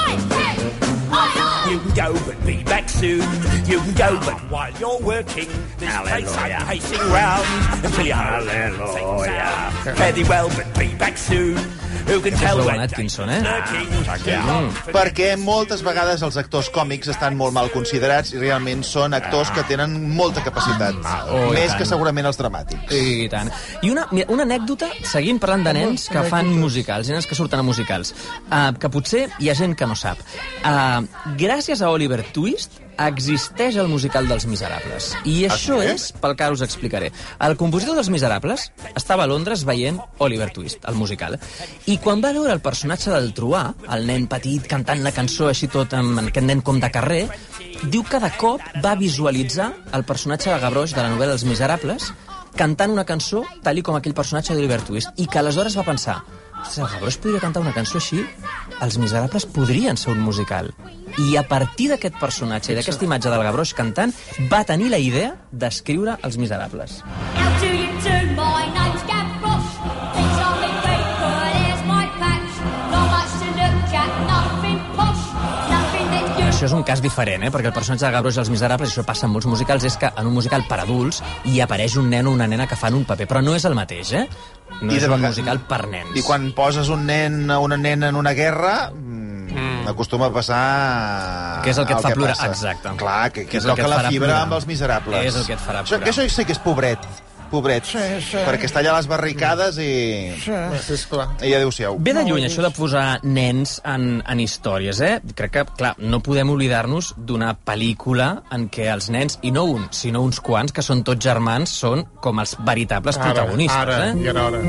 You can go but be back soon. You can go but while you're working, this place I'm pacing round until you're Hallelujah. Fare thee well but be back soon. Who can És tell Rowan when Atkinson, eh? Mm. Perquè moltes vegades els actors còmics estan molt mal considerats i realment són actors que tenen molta capacitat. Oh, i més tant. que segurament els dramàtics. I tant. I una, mira, una anècdota, seguint parlant de nens que fan musicals, nens que surten a musicals, uh, que potser hi ha gent que no sap. Uh, gràcies a Oliver Twist existeix el musical dels Miserables. I això sí? és pel que ara us explicaré. El compositor dels Miserables estava a Londres veient Oliver Twist, el musical. I quan va veure el personatge del Truà, el nen petit cantant la cançó així tot amb aquest nen com de carrer, diu que de cop va visualitzar el personatge de Gavroche de la novel·la Els Miserables cantant una cançó tal i com aquell personatge d'Oliver Twist, i que aleshores va pensar: ostres, el Gavroche podria cantar una cançó així, Els Miserables podrien ser un musical. I a partir d'aquest personatge i d'aquesta imatge del Gavroche cantant, va tenir la idea d'escriure Els Miserables. How do you do? My name's Gavroche. Things are in paper, there's my patch. Not much to look at, nothing posh, nothing that you... Això és un cas diferent, eh? Perquè el personatge de Gavroche als Miserables, això passa en molts musicals, és que en un musical per adults hi apareix un nen o una nena que fan un paper, però no és el mateix, eh? No I és de un vegades- musical per nens. I quan poses un nen o una nena en una guerra, mm, acostuma a passar... Què és el que et fa plorar? passa. Exacte. Clar, que, que Què és el que toca et la farà fibra plorar? amb els Miserables. És el que et farà Això, plorar. que això sí que és pobret. Pobret. Sí, sí. Perquè està allà a les barricades i... Sí. Sí, esclar. I adéu-siau. Ve de lluny això de posar nens en, en històries, eh? Crec que, clar, no podem oblidar-nos d'una pel·lícula en què els nens, i no un, sinó uns quants, que són tots germans, són com els veritables Ara, protagonistes, ara, eh? i ara, ara.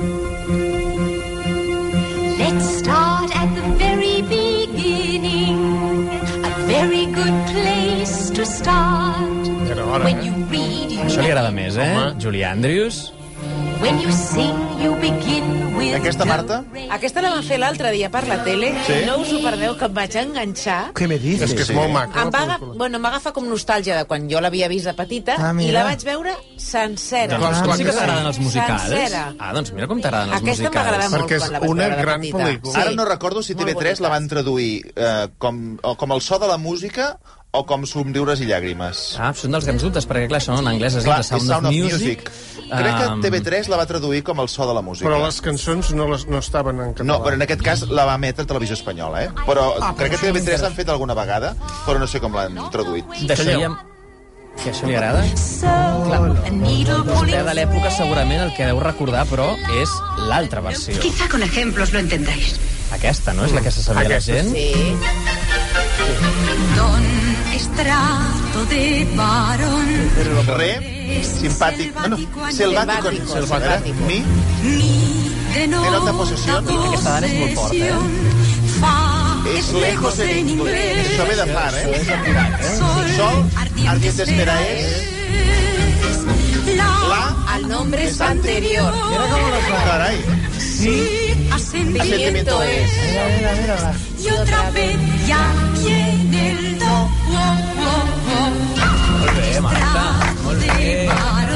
Let's start at the very beginning. A very good place to start. I ara, ara. When you read, you Això li agrada més, eh? Julie Andrews. When you sing, you begin with Aquesta, Marta? Aquesta la van fer l'altre dia per la tele. Sí? No us ho perdeu, que em vaig enganxar. Què me dices? És que és Sí. molt maca. Em la va, aga- pel·lícula. bueno, em va agafar com nostàlgia de quan jo l'havia vist de petita, Ah, i mira. la vaig veure sencera. Doncs Ah, clar sí que que t'agraden els musicals? Sencera. Ah, doncs mira com t'agraden els Aquesta musicals. m'agrada molt Perquè és quan la vaig una veure de gran petita. pel·lícula. Ara no recordo si T V tres la van traduir eh, com, o com el so de la música o com somriures i llàgrimes. Ah, són dels grans dubtes, perquè clar, això en anglès es diu Clar, The és Sound, Sound of Music. Crec que Um, T V tres la va traduir com el so de la música. Però les cançons no, les, no estaven en català. No, però en aquest cas la va emetre Televisió Espanyola, eh? Però Ah, crec que però T V això tres l'han fet alguna vegada, però no sé com l'han traduït. D'això hi ha... Que això li agrada? a needle Vostè pulling. de l'època segurament el que deu recordar, però, és l'altra versió. Quizá con ejemplos lo entendáis. Aquesta, no? És la que se sabia la gent? Sí. Don estrato de varón. Re, simpàtic... No, no, selvático. Selvático. Mi, Mi denota posesión. Aquesta dada és molt forta, eh? Fa És lejos en inglés. Això ve de far, eh? Sol, ardiente espera és... La, el nombre es anterior. Mira cómo lo sabe. Carai. Sí, Asentimiento es. Mira, mira, mira. Y otra vez ya viene el do. Oh, oh, oh. Molt bé, Marta. Molt bé.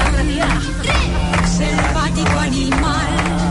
Selvático animal.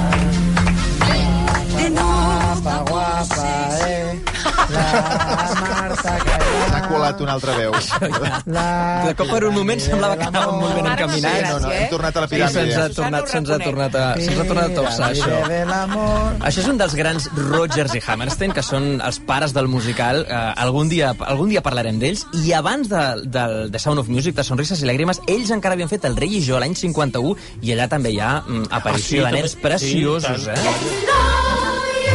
De no. Guapa, guapa, eh. La Marta que... S'ha colat una altra veu. De cop per un moment semblava que anàvem molt ben encaminats. Sí, no, no, hem tornat a la Sí, se'ns piràmide. ha tornat, se'ns ha tornat a, se'ns ha tornat a topsar, això. de l'amor. Això és un dels grans Rodgers i Hammerstein, que són els pares del musical. Uh, algun, dia, algun dia parlarem d'ells. I abans de, de, de Sound of Music, de Sonrises i Llàgrimes, ells encara havien fet El rei i jo l'any cinquanta-u, i allà també hi ha mm, aparició Ah, sí, de nens també. preciosos, Sí, eh?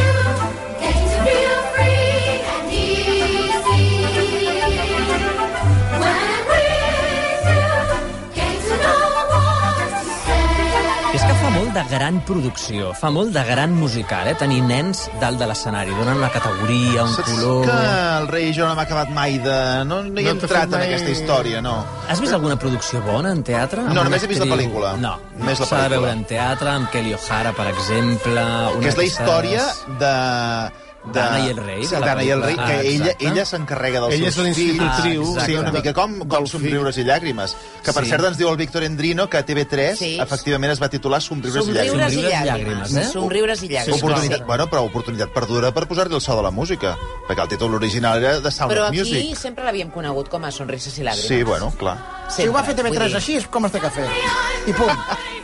És que fa molt de gran producció, fa molt de gran musical, eh? Tenir nens dalt de l'escenari, donen una categoria, un Saps color... que el rei i jo no m'ha acabat mai de... No, no hi he No t'ha entrat fet en mai- aquesta història, no. Has vist alguna producció bona en teatre? No, Amb només una he vist la actriu- pel·lícula. No, Només la s'ha de pel·lícula. veure en teatre, amb Kelly O'Hara, per exemple... Una Que és la d'aquestes- història de... de... D'Anna i el rei, Sí, de la d'Anna i el rei, pel·lícula. que Ah, ella, exacte. ella s'encarrega dels Ella és seus fills. l'institutriu. Ah, sí, una de- mica com, com Somriures i llàgrimes. Que, per Sí. cert, ens diu el Víctor Endrino que a T V tres, Sí. efectivament, es va titular Somriures, Somriures i i llàgrimes. Somriures i llàgrimes. llàgrimes, eh? Somriures i llàgrimes. Oportunitat, Sí. bueno, però oportunitat perduda per posar-li el so de la música, perquè el títol original era The Sound Però of aquí Music. sempre l'havíem conegut com a Sonrises i Llàgrimes. Sí, bueno, clar. Si ho va fer T V Vull tres dir- així, és com este cafè. I punt.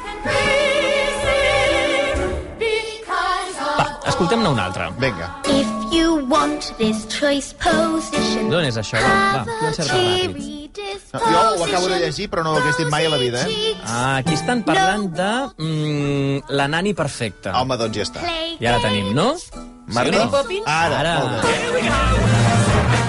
Va, escoltem-ne una altra. Vinga. If you want this choice position, D'on és això? Va, va, comença ràpid. No, jo ho acabo de llegir, però no ho hagués dit mai a la vida, eh? Ah, aquí estan parlant de mm, la nani perfecta. Home, doncs ja està. Ja la tenim, no? Marta? Mary Poppins? Ara, Ara. molt bé.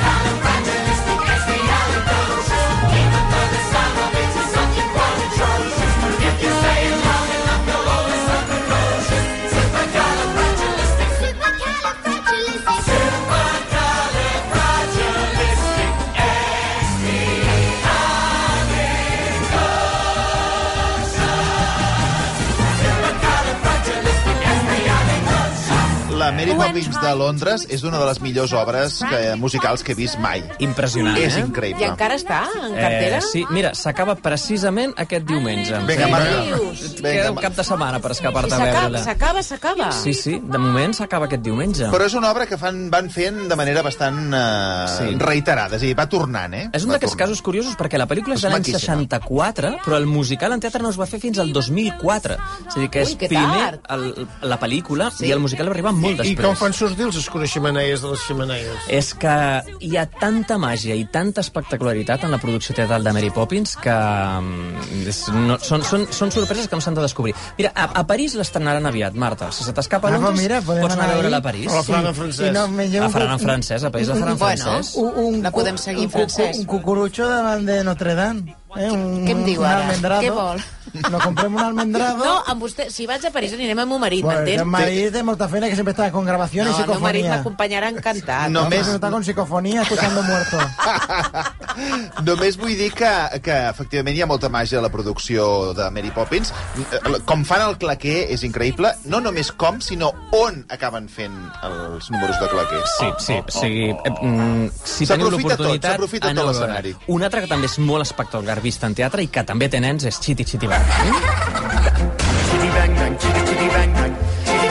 La Mary Poppins de Londres és una de les millors obres que, musicals que he vist mai. Impressionant, És eh? I increïble. encara està en cartera? Eh, sí, mira, s'acaba precisament aquest diumenge. Vinga, Sí. Marta. Dius? Queda un cap de setmana per I escapar-te a s'acaba, veure-la. s'acaba, s'acaba. Sí, sí, de moment s'acaba aquest diumenge. Però és una obra que fan, van fent de manera bastant eh, Sí. reiterada, és a dir, va tornant, eh? És un Va d'aquests tornant. casos curiosos perquè la pel·lícula és És de l'any maquíssima. seixanta-quatre, però el musical en teatre no es va fer fins al dos mil quatre. És a dir, que és Ui, que primer tard. el, la pel·lícula i el musical va arribar molt I després. com fan sortir els escuraximeneies de les ximeneies? És que hi ha tanta màgia i tanta espectacularitat en la producció teatral de Mary Poppins que mm, és, no, són, són, són sorpreses que no s'han de descobrir. Mira, a, a París l'estrenaran aviat, Marta. Si se t'escapa a Ah, Londres, pues mira, podem pots anar a anar veure-la ahí. a París. O la faran en Sí. francès. I no, me llevo La un faran en cu- francès, a París la faran en Bueno, francès. Un, un, La podem seguir en un, cu- francès. Un cucurucho davant de Notre Dame. Eh? Un, Què em diu un ara? almendrado. Què vol? Nos comprem un almendrado. No, amb vostè, si vaig a París anirem amb meu marit, Pues, m'entén? el marit de molta feina que siempre está con grabación No, y el meu marit psicofonía. m'acompanyarà encantat. No, Només Només- está con psicofonía escuchando muertos. Només vull dir que, que efectivament hi ha molta màgia a la producció de Mary Poppins. Com fan el claquer és increïble. No només com, sinó on acaben fent els números de claquer. Sí, sí, sí. Eh, mm, si teniu S'aprofita tot, l'oportunitat, s'aprofita tot aneu a veure. l'escenari. Un altre que també és molt espectacular vist en teatre i que també té nens és Chitty Chitty Bang.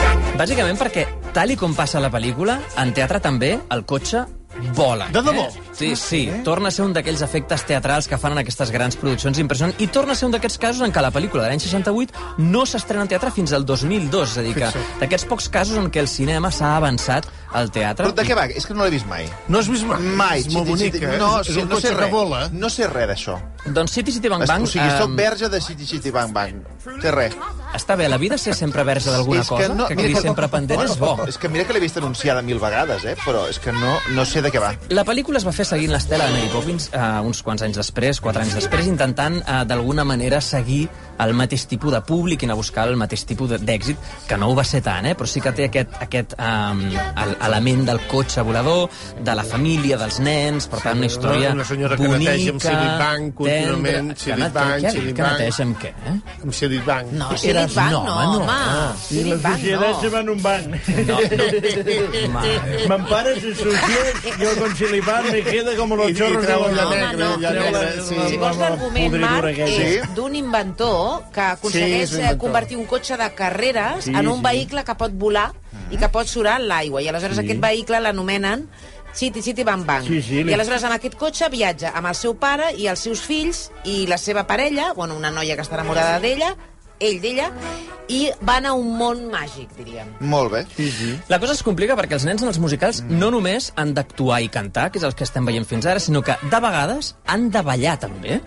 Bàsicament perquè, tal i com passa a la pel·lícula, en teatre també el cotxe vola. De debò? Eh? Sí, sí, torna a ser un d'aquells efectes teatrals que fan en aquestes grans produccions impressionants, i torna a ser un d'aquests casos en què la pel·lícula de l'any seixanta-vuit no s'estrena en teatre fins al dos mil dos, és a dir, que d'aquests pocs casos en què el cinema s'ha avançat al teatre. Però de què va? És que no l'he vist mai. No has vist mai? Mai. És molt bonic, eh? No, És sí, un no sé cotxe que res. vola. No sé res d'això. Doncs City City Bang Bang... O sigui, soc em, verge de City City Bang Bang. Sé res. Està bé, la vida ser sempre verge d'alguna És que cosa, no- que mira quedi que- sempre pendent, és bo. És que mira que l'he vist anunciada mil vegades, eh? Però és que no, no sé de què va. La pel·lícula es va fer seguint l'estela de Mary Poppins eh, uns quants anys després, quatre anys després, intentant eh, d'alguna manera seguir el mateix tipus de públic i anar a buscar el mateix tipus de- d'èxit, que no ho va ser tant, eh? Però sí que té aquest, aquest eh, el, element del cotxe volador, de la família, dels nens, per tant, una història Una senyora que bonica, neteja amb Silitbank contínuament, tendra. Silitbank, Que, que, que Silitbank. neteja amb què, eh? Amb Silitbank. No, Silitbank no, home. I Silitbank la societat no. se va en un banc. No, no. M'empara se sucia, yo con Silipán me queda como los I- i chorros de treu la la negra, no, la treu negra, la- sí. la- Si la- vols la l'argument, podridura Marc, aquella. és d'un inventor que aconsegueix Sí, és un eh, inventor. convertir un cotxe de carreres Sí, en un sí. vehicle que pot volar i que pot surar en l'aigua. I aleshores Sí. aquest vehicle l'anomenen City City Bang Bang. Sí, sí, li- I aleshores amb aquest cotxe viatja amb el seu pare i els seus fills i la seva parella, bueno, una noia que està enamorada d'ella, ell d'ella, i van a un món màgic, diríem. Molt bé. Sí, sí. La cosa es complica perquè els nens en els musicals no només han d'actuar i cantar, que és el que estem veient fins ara, sinó que de vegades han de ballar també.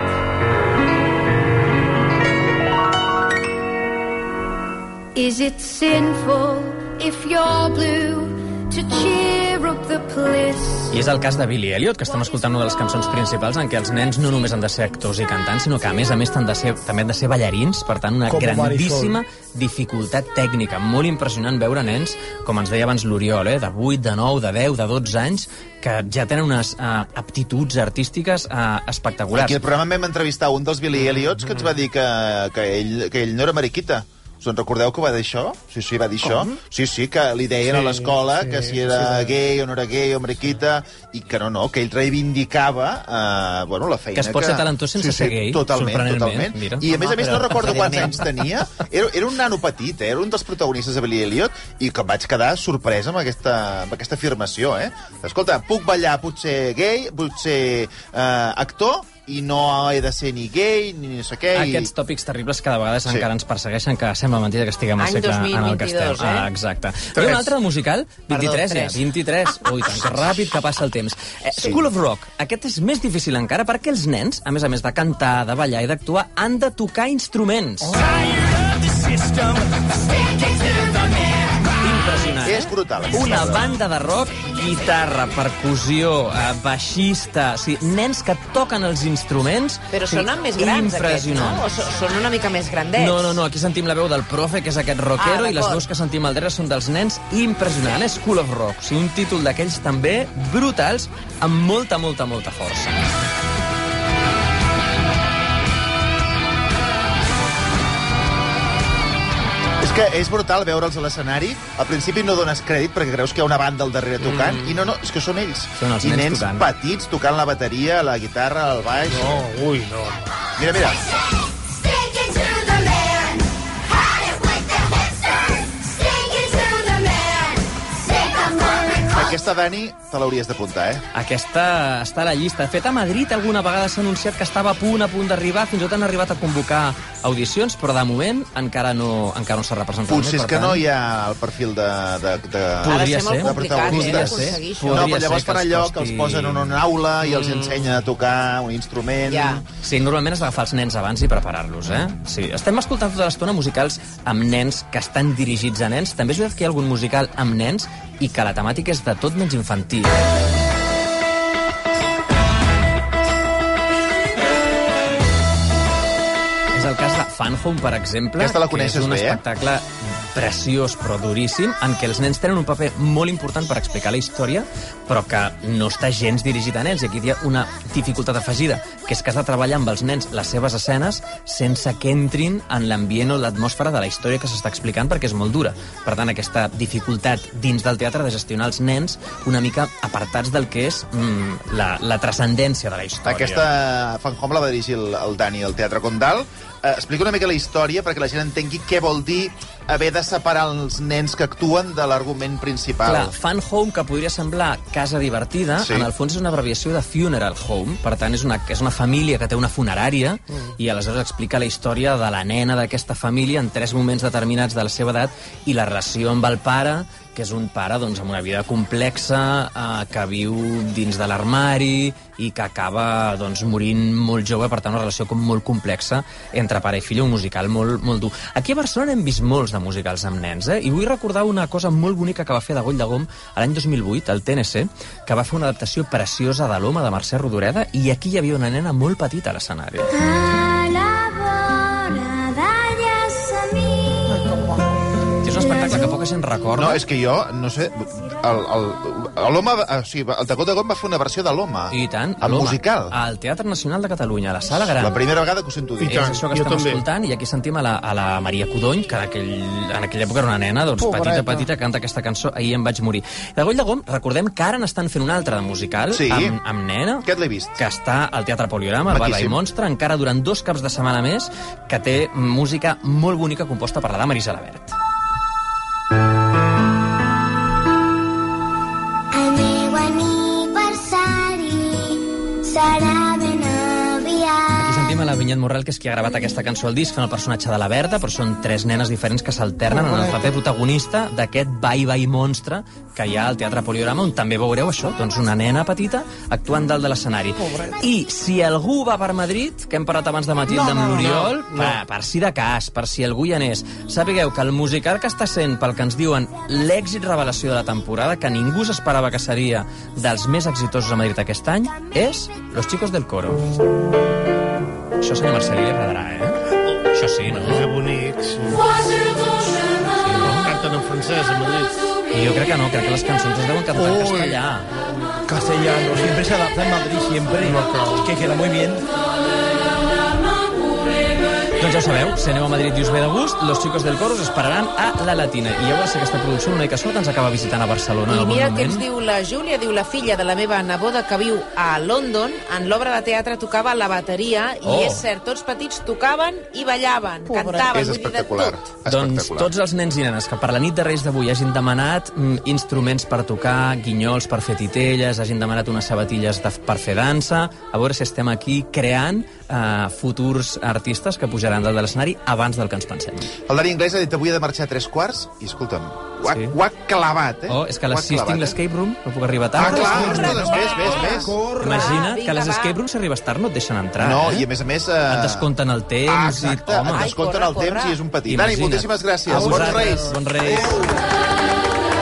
Is it sinful if you're blue to cheer up the bliss? I és el cas de Billy Elliot, que estem escoltant una de les cançons principals en què els nens no només han de ser actors i cantants, sinó que a més a més han de ser, també han de ser ballarins, per tant una Com grandíssima dificultat tècnica. Molt impressionant veure nens, com ens deia abans l'Oriol, eh, de vuit, de nou, de deu, de dotze anys, que ja tenen unes uh, aptituds artístiques uh, espectaculars. Aquí al programa vam entrevistar un dels Billy Elliots que ens va dir que, que, ell, que ell no era mariquita. Us en recordeu que va dir això? Sí, sí, va dir això. Sí, sí, que li deien Sí, a l'escola sí, que si era sí. gay o no era gay o mariquita, i que no, no, que ell reivindicava eh, bueno, la feina Que es pot ser talentós sense sí, ser sí, gay, totalment, sorprenentment, totalment. mira. I a més a Home, més no però recordo quants anys preferentment. tenia. Era, era un nano petit, eh? Era un dels protagonistes de Billy Elliot, i que em vaig quedar sorprès amb aquesta, amb aquesta afirmació, eh? Escolta, puc ballar, potser gay, potser eh, actor, i no he de ser ni gay, ni no sé què... I... Aquests tòpics terribles que de vegades Sí. encara ens persegueixen, que sembla mentida que estiguem al Any segle dos mil en el que estem. vint-i-dos, eh? Ah, exacte. Hi ha un altre de musical, vint-i-tres Perdó, ja, tres. vint-i-tres. Ui, tant que ràpid que passa el temps. Eh, School of Rock, aquest és més difícil encara perquè els nens, a més a més de cantar, de ballar i d'actuar, han de tocar instruments. Oh. Impressionant. És brutal. Una banda de rock, guitarra, percussió, eh, baixista, o sigui, nens que toquen els instruments. Però o sigui, sonen més grans, aquests, impressionant. no? O so- són una mica més grandets? No, no, no, aquí sentim la veu del profe, que és aquest rockero, Ah, i les d'acord. veus que sentim al darrere són dels nens. Impressionant, és School of Rock. O sigui, un títol d'aquells també brutals, amb molta, molta, molta força. És que és brutal veure'ls a l'escenari. Al principi no dones crèdit perquè creus que hi ha una banda al darrere tocant, Mm. i no, no, és que són ells. Són els I nens nens tocant. petits tocant la bateria, la guitarra, el baix... No, ui, no. Mira, mira. Aquesta, Dani, te l'hauries d'apuntar, eh? Aquesta està a la llista. De fet, a Madrid alguna vegada s'ha anunciat que estava a punt, a punt d'arribar, fins i tot han arribat a convocar audicions, però de moment encara no, encara no s'ha representat. Potser és Per que tant, no hi ha el perfil de... de, de Podria ser molt ser. complicat, protagonistes. eh, d'aconseguir això. No, Podria però llavors ser que fan els allò costi- que els posen en una aula i els Mm. ensenya a tocar un instrument... Ja. Sí, normalment has d'agafar els nens abans i preparar-los, eh? Sí. Estem escoltant tota l'estona musicals amb nens que estan dirigits a nens. També és veritat que hi ha algun musical amb nens i que la temàtica és de tot menys infantil. És el cas de Fun Home, per exemple, Aquesta la que és coneixes un bé, eh? espectacle preciós però duríssim, en què els nens tenen un paper molt important per explicar la història, però que no està gens dirigit a nens. I aquí hi ha una dificultat afegida, que és que has de treballar amb els nens les seves escenes sense que entrin en l'ambient o l'atmosfera de la història que s'està explicant, perquè és molt dura. Per tant, aquesta dificultat dins del teatre de gestionar els nens una mica apartats del que és mm, la, la transcendència de la història. Aquesta Fan Home la va dirigir el, el Dani al Teatre Condal. eh, explica una mica la història perquè la gent entengui què vol dir haver de separar els nens que actuen de l'argument principal. Clar, Fun Home, que podria semblar casa divertida, sí. En el fons és una abreviació de Funeral Home, per tant és una, és una família que té una funerària mm. i aleshores explica la història de la nena d'aquesta família en tres moments determinats de la seva edat i la relació amb el pare, que és un pare doncs, amb una vida complexa, eh, que viu dins de l'armari i que acaba doncs, morint molt jove, per tant una relació com molt complexa entre pare i fill, un musical molt, molt dur. Aquí a Barcelona hem vist molts de musicals amb nens, eh? I vull recordar una cosa molt bonica que va fer de Goll de Gom l'any dos mil vuit, al T N C, que va fer una adaptació preciosa de l'Home, de Mercè Rodoreda, i aquí hi havia una nena molt petita a l'escenari. És un espectacle que poca gent recorda. No, és que jo, no sé, l'Home, o sigui, el de Goll de Gom va fer una versió de l'Home. I tant. El musical. Al Teatre Nacional de Catalunya, a la Sala Gran. La primera vegada que ho sento dir. És això que estem escoltant, i aquí sentim a la, a la Maria Codony, que en, aquell, en aquella època era una nena, doncs, petita, petita, canta aquesta cançó, Ahir em vaig morir. De Goll de Gom, recordem que ara n'estan fent un altre de musical, sí. amb, amb nena, Aquest l'he vist. que està al Teatre Poliorama, Bala i Monstre, encara durant dos caps de setmana més, que té música molt bonica composta per la Dama Gelabert. Serà ben aviat. Aquí sentim a la Vinyet Morrell, que és qui ha gravat aquesta cançó al disc, fent el personatge de la Berta, però són tres nenes diferents que s'alternen en el paper protagonista d'aquest vai-vai monstre que hi ha al Teatre Poliorama, on també veureu això, doncs una nena petita actuant dalt de l'escenari. I si algú va per Madrid, que hem parlat abans de Matilde no, no, amb l'Oriol, no, no. per, per si de cas, per si algú hi anés, sapigueu que el musical que està sent, pel que ens diuen, l'èxit revelació de la temporada, que ningú s'esperava que seria dels més exitosos a Madrid aquest any, és Los Chicos del Coro. Això, senyor Marcelí, li agradarà, eh? Això sí, no? Que bonics. Sí. Canten en francès a Madrid. I jo crec que no, crec que les cançons es deuen cantar en castellà. Castellano, siempre se adapta en Madrid, siempre. No, que queda muy bien. Doncs ja ho sabeu, si aneu a Madrid i us ve de gust, Los Chicos del Coro us esperaran a La Latina. I ja veurà si aquesta producció una mica sort ens acaba visitant a Barcelona. I mira què ens diu la Júlia, diu la filla de la meva neboda que viu a London, en l'obra de teatre tocava la bateria, i Oh. és cert, tots petits tocaven i ballaven, cantaven, vull dir de tot. Doncs tots els nens i nenes que per la nit de Reis d'avui hagin demanat mm, instruments per tocar, guinyols per fer titelles, hagin demanat unes sabatilles de, per fer dansa, a veure si estem aquí creant eh, futurs artistes que pujaran dalt de l'escenari abans del que ens pensem. El Dani Inglés ha dit avui he de marxar a tres quarts i escolta'm, ho ha, Sí. ho ha clavat, eh? Oh, és que a les Ho ha sis clavat, tinc eh? l'escape room, no puc arribar Ah, tard. clar, ostres, ves, ves, ves. Imagina't Vinga, que a les va. escape rooms si arribes tard no et deixen entrar. No, eh? i a més a més... Eh... Et descompten el temps. Ah, exacte, i... Home. et descompten el temps i és un petit. Dani, Imagina't. moltíssimes gràcies. A Bons vosaltres. Reis. Bons Reis.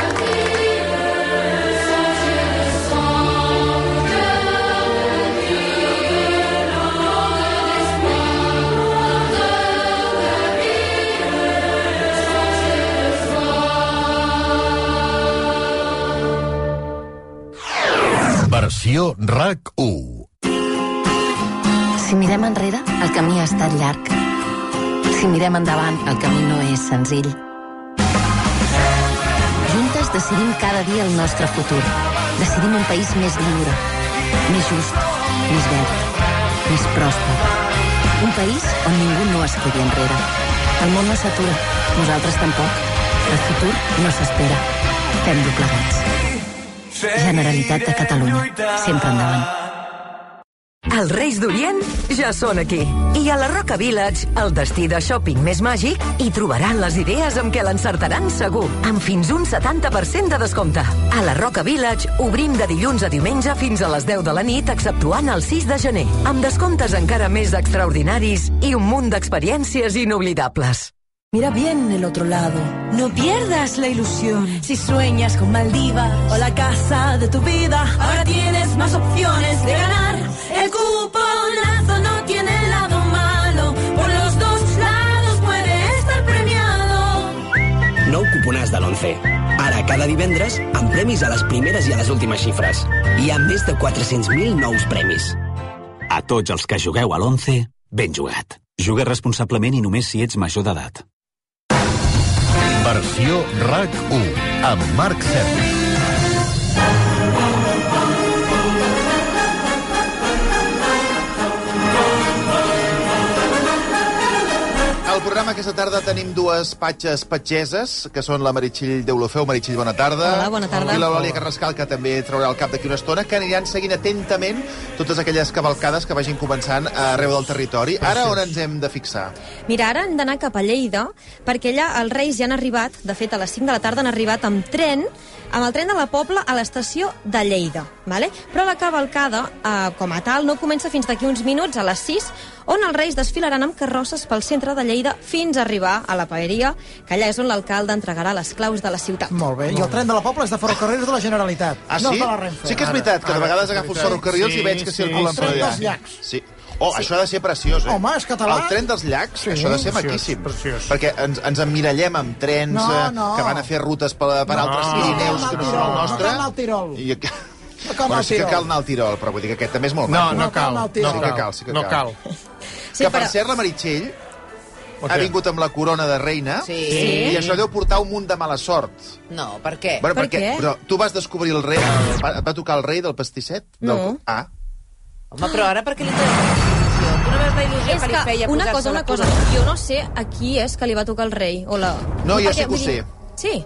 Versió RAC u. Si mirem enrere, el camí ha estat llarg. Si mirem endavant, el camí no és senzill. Juntes decidim cada dia el nostre futur. Decidim un país més lliure, més just, més verd, més pròsper. Un país on ningú no es quedi enrere. El món no s'atura, nosaltres tampoc. El futur no s'espera. Fem-lo plegats. Generalitat de Catalunya. Sempre endavant. Els Reis d'Orient ja són aquí. I a la Roca Village, el destí de shopping més màgic, hi trobaran les idees amb què l'encertaran segur, amb fins un setanta per cent de descompte. A la Roca Village obrim de dilluns a diumenge fins a les deu de la nit, exceptuant el sis de gener, amb descomptes encara més extraordinaris i un munt d'experiències inoblidables. Mira bien el otro lado, no pierdas la ilusión. Si sueñas con Maldivas o la casa de tu vida, ahora tienes más opciones de ganar. El cuponazo no tiene lado malo, por los dos lados puede estar premiado. Nou cuponàs de l'Once. Ara, cada divendres, amb premis a les primeres i a les últimes xifres. Hi ha més de quatre-cents mil nous premis. A tots els que jugueu a l'Once, ben jugat. Juga responsablement i només si ets major d'edat. Versió RAC u, amb Marc Serra. programa aquesta tarda tenim dues patxes patgeses, que són la Meritxell Deulofeu. Meritxell, bona tarda. Hola, bona tarda. I l'Eulàlia Carrascal, que també traurà el cap d'aquí una estona, que aniran seguint atentament totes aquelles cavalcades que vagin començant arreu del territori. Ara on ens hem de fixar? Mira, ara hem d'anar cap a Lleida, perquè allà els Reis ja han arribat, de fet a les cinc de la tarda han arribat amb tren, amb el tren de la Pobla a l'estació de Lleida. Vale? Però la cavalcada, eh, com a tal, no comença fins d'aquí uns minuts, a les sis, on els Reis desfilaran amb carrosses pel centre de Lleida fins a arribar a la Paeria, que allà és on l'alcalde entregarà les claus de la ciutat. Molt bé, i el tren de la Pobla és de ferrocarrils de la Generalitat. Ah, no sí? de la Renfe. Sí que és veritat, que de vegades agafo els ferrocarrils i veig que circulen per allà. El tren dels llacs. Sí. Oh, sí. Això ha de ser preciós, eh? Home, és català. El tren dels llacs, Sí. això ha de ser Preciós, maquíssim. preciós. Perquè ens, ens emmirallem amb trens No, eh, no. que van a fer rutes per, per No. altres Pirineus que no són el nostre. No cal anar al Tirol. I... cal anar Bueno, al sí que Tirol. cal anar al Tirol, però vull dir que aquest també és molt No, maco. no cal. No No Sí que cal. cal, sí que No cal. cal. Sí, Que, per però- cert, la Meritxell Ok. ha vingut amb la corona de reina Sí. i això deu portar un munt de mala sort. No, per què? Bueno, per perquè, Però tu vas descobrir el rei, va, et va tocar el rei del pastisset? Del... No. Ah. Home, però ara per què li treus la il·lusió? Tu no veus la il·lusió És que li que, feia una posar-se cosa, la una cosa, corona? jo no sé a qui és que li va tocar el rei, o la... No, jo perquè, sí que ho vull dir- sé. Sí?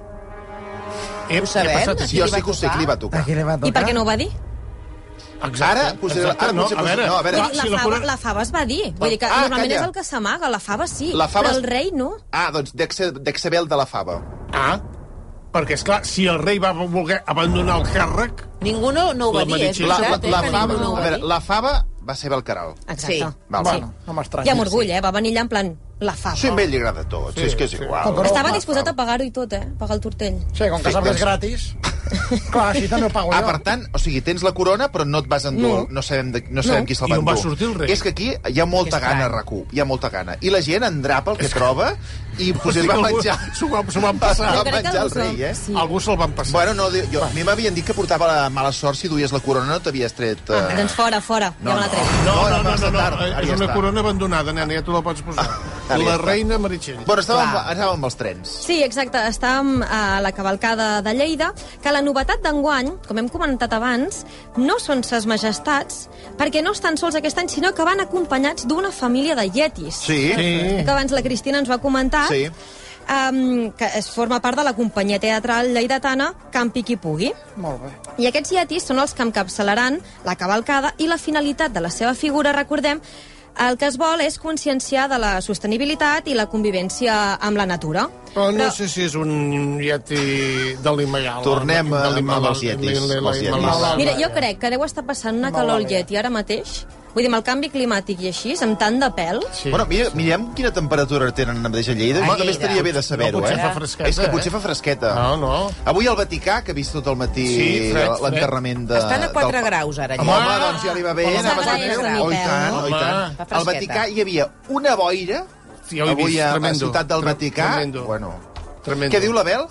Eh, Ho sabem? passat? A qui Jo li va sí que ho sé tocar? qui li va tocar. A qui li va I per què no ho va dir? Exacte, Ara posaré- exacte, ara no, potser a veure, posaré- no, a veure. Vull clar, dir, la, si la fava, corona- la fava es va dir. Vull dir que Ah, normalment calla. és el que s'amaga, la fava sí, La fava però es- el rei no. Ah, doncs d'Exabel de la Fava. Ah, perquè, és clar, si el rei va voler abandonar el càrrec... Ningú no, no ho va La dir, és Meritxell. La, la, veritat, eh, la, que fava, ningú no ho a va veure, dir. la Fava va ser Belcaral. Exacte. Sí. Val, Bueno, no m'estranya. I amb orgull, eh? Va venir allà en plan, la fava. Sí, a ell li agrada tot, sí, és que és igual. Com que no- Estava disposat a pagar-ho i tot, eh? Pagar el tortell. Sí, com que Sí, saps doncs- gratis. Clar, així també ho pago Ah, jo. per tant, o sigui, tens la corona, però no et vas endur... No, no sabem, de, no sabem No. qui se'l I va on va endur. sortir el rei? És que aquí hi ha molta Que gana, estrany. RAC1. Hi ha molta gana. I la gent endrapa el que troba i potser es va menjar... S'ho va- s'ho van passar. Va Jo crec que menjar el algú rei, se'l- eh? Sí. Algú se'l van passar. Bueno, no, jo, a mi m'havien dit que portava la mala sort si duies la corona, no t'havies tret... Eh... Ah, doncs fora, fora. No, ja me la no. trec. No, no, era no, massa no, no, tard, ara és ja una està. corona abandonada, nena, ja t'ho la pots posar. Ara ja La està. reina Meritxell. Bueno, estàvem, Clar. estàvem amb els trens. Sí, exacte. Estàvem a la cavalcada de Lleida, que la novetat d'enguany, com hem comentat abans, no són ses majestats, perquè no estan sols aquest any, sinó que van acompanyats d'una família de yetis. Sí. Que abans la Cristina ens va comentar. Sí. Um, que es forma part de la companyia teatral lleidatana Campi qui pugui. Molt bé. I aquests yetis són els que encapçalaran la cavalcada i la finalitat de la seva figura, recordem, el que es vol és conscienciar de la sostenibilitat i la convivència amb la natura. Però no sé si és un yeti de l'Himalaya. Tornem de a- l'Himalaya, amb els yetis, l'Himalaya, amb els yetis. l'Himalaya. Mira, jo crec que deu estar passant una calor al Yeti ara mateix. Vull dir, amb el canvi climàtic i així, amb tant de pèl. Sí. Bueno, mira, mirem quina temperatura tenen a mateix a Lleida. A Això també Lleida. estaria bé de saber-ho, No, potser eh? fa fresqueta, És que potser eh? fa fresqueta. No, no. Avui al Vaticà, que he vist tot el matí Sí, fred, fred. l'enterrament de... Estan a quatre del- graus, ara, Home, allà. home, doncs ja li va bé. Home, anava ara a és veure. de Oh, i mi tant, pèl. oh, i tant. Fa Al fresqueta. Vaticà hi havia una boira, Sí, ja ho he avui vist, a, a tremendo. Ciutat del Tre- Vaticà. tremendo. Bueno, Tremendo. què diu l'Abel?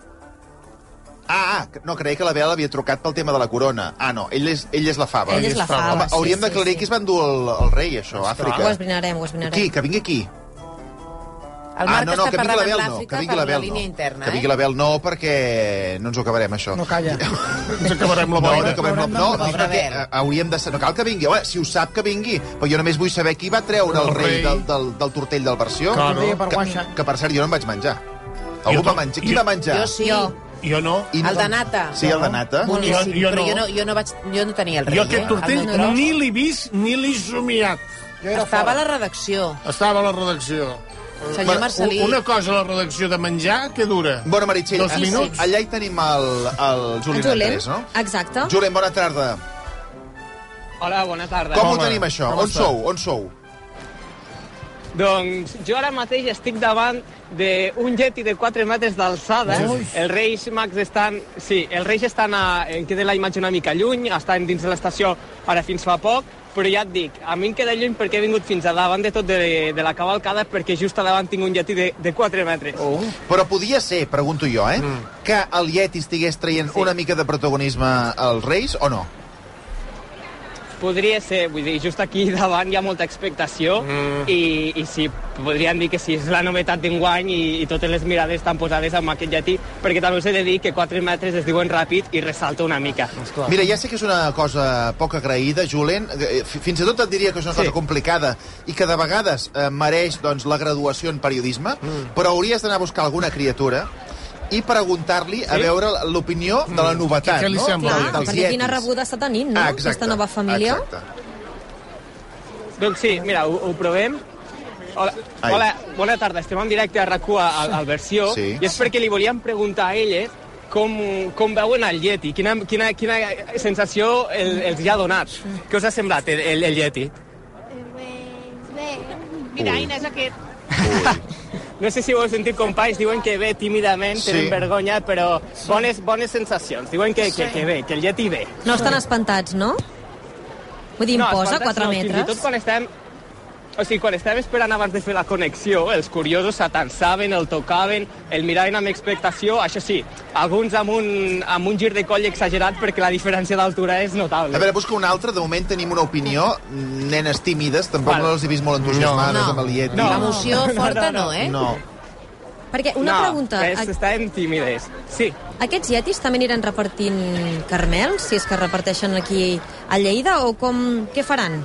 Ah, ah, no, creia que l'Abel havia trucat pel tema de la corona. Ah, no, ell és, ell és la fava. Ell és la fava, Home, sí, hauríem sí, d'aclarir sí. qui es va endur el, el rei, això, a Àfrica. Ho esbrinarem, ho esbrinarem. Qui? Que vingui aquí. El Marc ah, no, no, està que vingui parlant l'Abel, amb no. l'Àfrica Que vingui per la l'Abel, línia no. interna, Que vingui eh? l'Abel, no, perquè no ens ho acabarem, això. No calla. Ens acabarem la No, boira. no, acabarem la... no, Pobre dic perquè Abel. eh, hauríem de... sa- No cal que vingui, home, si ho sap que vingui, però jo només vull saber qui va treure el El rei rei. del, del, del tortell del versió. Claro. Ho deia per Que, guaixa. que, per cert, jo no em vaig menjar. Algú Jo va tam- menjar. Qui jo- va menjar? Jo sí. Jo. Jo no. I El de nata. Sí, el de nata. Boníssim, Jo- jo però no. jo no, jo no, vaig, jo no tenia el rei, Jo aquest eh? tortell El meu tros. ni l'he vist ni l'he somiat. Jo era Estava a fora. la redacció. Estava a la redacció. Senyor Marcelí. Una cosa a la redacció de menjar, què dura? Bueno, Meritxell, Dos a- minuts? allà hi tenim el, el Juli El Julem, Andrés, no? exacte. Julen, bona tarda. Hola, bona tarda. Com ho Home, tenim, això? com On està? sou? On sou? Doncs jo ara mateix estic davant d'un yeti de quatre metres d'alçada. Ui. Els Reis Mags estan... Sí, els Reis estan a... Em queda la imatge una mica lluny, estan dins de l'estació ara fins fa poc, però ja et dic, a mi em queda lluny perquè he vingut fins a davant de tot de, de la cavalcada, perquè just a davant tinc un yeti de, de quatre metres. Oh. Però podia ser, pregunto jo, eh, mm. que el Yeti estigués traient sí. una mica de protagonisme als Reis o no? podria ser, vull dir, just aquí davant hi ha molta expectació mm. i, i sí, podríem dir que sí, és la novetat d'enguany i, i totes les mirades estan posades amb aquest llatí, perquè també us he de dir que quatre metres es diuen ràpid i ressalta una mica. Mira, ja sé que és una cosa poc agraïda, Julen, fins i tot et diria que és una cosa sí. complicada i que de vegades eh, mereix doncs, la graduació en periodisme, mm. però hauries d'anar a buscar alguna criatura i preguntar-li sí? a veure l'opinió de la novetat. Què li no? sembla? Clar, dels perquè yetis. quina rebuda està tenint, no? Ah, exacte, aquesta nova família. Exacte. Doncs sí, mira, ho, ho provem. Hola, hola, bona tarda, estem en directe a RAC u al, al Versió, sí. i és perquè li volíem preguntar a elles com, com veuen el Yeti, quina, quina, quina sensació el, els hi ha donat. Què us ha semblat el, el, el Yeti? Bé. Mira, Aina, és aquest. No sé si ho heu sentit, companys, diuen que ve tímidament, sí. tenen vergonya, però bones, bones sensacions. Diuen que, que, que ve, que el Yeti ve. No estan espantats, no? Vull dir, no, imposa quatre no, metres. Fins i tot quan estem... O sigui, quan estàvem esperant abans de fer la connexió, els curiosos s'atansaven, el tocaven, el miraven amb expectació. Això sí, alguns amb un, amb un gir de coll exagerat perquè la diferència d'altura és notable. A veure, busca un altre. De moment tenim una opinió. Nenes tímides, tampoc vale. no les he vist molt entusiasmades no. amb el Yeti. No. L'emoció forta no, eh? No. Perquè una no, pregunta... No, estaven tímides. Sí. Aquests yetis també aniran repartint caramels, si és que reparteixen aquí a Lleida, o com... què faran?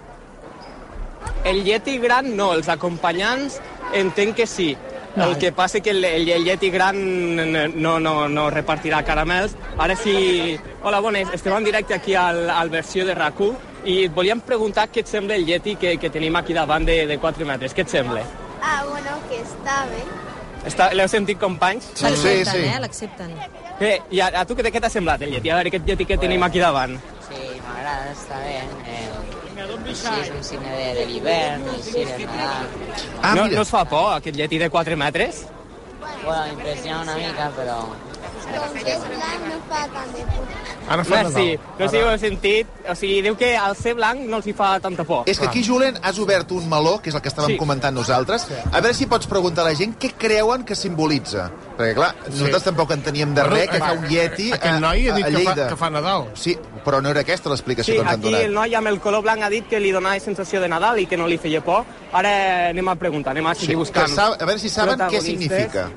El Yeti gran no, els acompanyants entenc que sí. No. El que passa que el, el, el Yeti gran no, no, no repartirà caramels. Ara sí... Hola, bones, estem en directe aquí al, al Versió de RAC u i et volíem preguntar què et sembla el Yeti que, que tenim aquí davant de, de quatre metres. Què et sembla? Ah, bueno, que està bé. Està, l'heu sentit, companys? Sí, sí, sí. Eh? L'accepten. Què? I a, a tu què, què t'ha semblat el Yeti? A veure, aquest Yeti que tenim aquí davant. Sí, m'agrada, està bé. Eh, sí, és un signe de, de l'hivern, sí, de Nadal. Ah, no, no us fa por, aquest Yeti de quatre metres? Bueno, impressiona una mica, però... Doncs és blanc, no fa tant de por. Ara fa no, sí, no sé si ho heu sentit. O sigui, diu que al ser blanc no els hi fa tanta por. És que aquí, Julen, has obert un meló, que és el que estàvem sí. comentant nosaltres. A veure si pots preguntar a la gent què creuen que simbolitza. Perquè, clar, sí. nosaltres tampoc enteníem de res que fa un Yeti a, Aquest noi ha dit a que Lleida. fa, que fa Nadal. Sí, però no era aquesta l'explicació sí, que ens han donat. Sí, aquí el noi amb el color blanc ha dit que li donava sensació de Nadal i que no li feia por. Ara anem a preguntar, anem a seguir sí, buscant. Sab, a veure si saben què significa.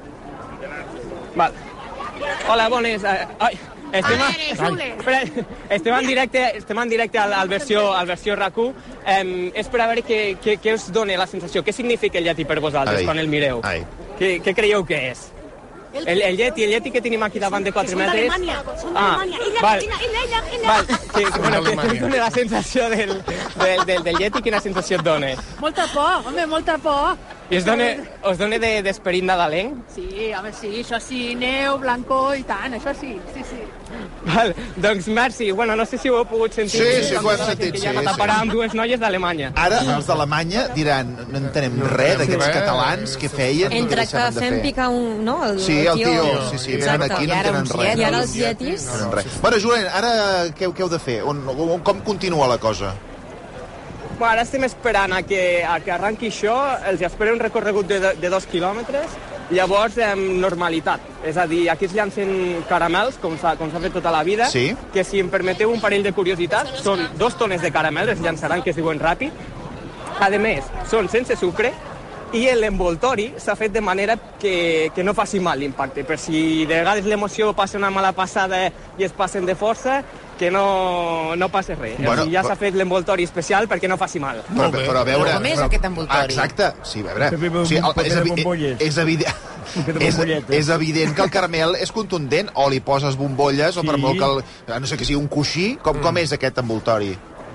Val. Hola, bones. Ai, estem, a... Espera, estem en directe, estem en directe al, al, versió, al versió RAC u. Um, és per a veure què, què, què us dona la sensació. Què significa el Yeti per vosaltres ai, quan el mireu? Ai. Què, què creieu que és? El, el Yeti, el Yeti que tenim aquí davant de quatre metres... Són d'Alemanya. Ah, val. Val. Que, bueno, que, que dona la sensació del, del, del, del Yeti, quina sensació et dona? Molta por, home, molta por. I us dona, us dona d'esperit de, nadalenc? Sí, home, sí, això sí, neu, blanco i tant, això sí, sí, sí. Val, doncs merci. Bueno, no sé si ho heu pogut sentir. Sí, sí, ho hem sentit, que sí. ja anat a parar amb dues noies d'Alemanya. Ara, els d'Alemanya diran, no entenem res d'aquests catalans que feien... Entre que fem picar un... No, el, sí, el tio, sí, sí, venen aquí, no entenen res. I ara els yetis... No res. Bueno, Julen, ara què, què heu de fer? On, on, com continua la cosa? Bueno, ara estem esperant a que, a que arranqui això, els espera un recorregut de, de dos quilòmetres, llavors amb normalitat. És a dir, aquí es llancen caramels, com s'ha fet tota la vida, sí. que si em permeteu un parell de curiositats, són dos tones de caramel, es llançaran, que es diuen ràpid. A més, són sense sucre, i l'envoltori s'ha fet de manera que, que no faci mal l'impacte, per si de vegades l'emoció passa una mala passada i es passen de força, que no, no passi res. Bueno, ja s'ha fet l'envoltori especial perquè no faci mal. Però, però, però a veure... Com és però, aquest envoltori? Exacte, sí, a veure... O sigui, el, és, evi és, evident, és, és evident que el caramel és contundent, o li poses bombolles, sí. o per molt que el, no sé que sigui un coixí, com, mm. com és aquest envoltori?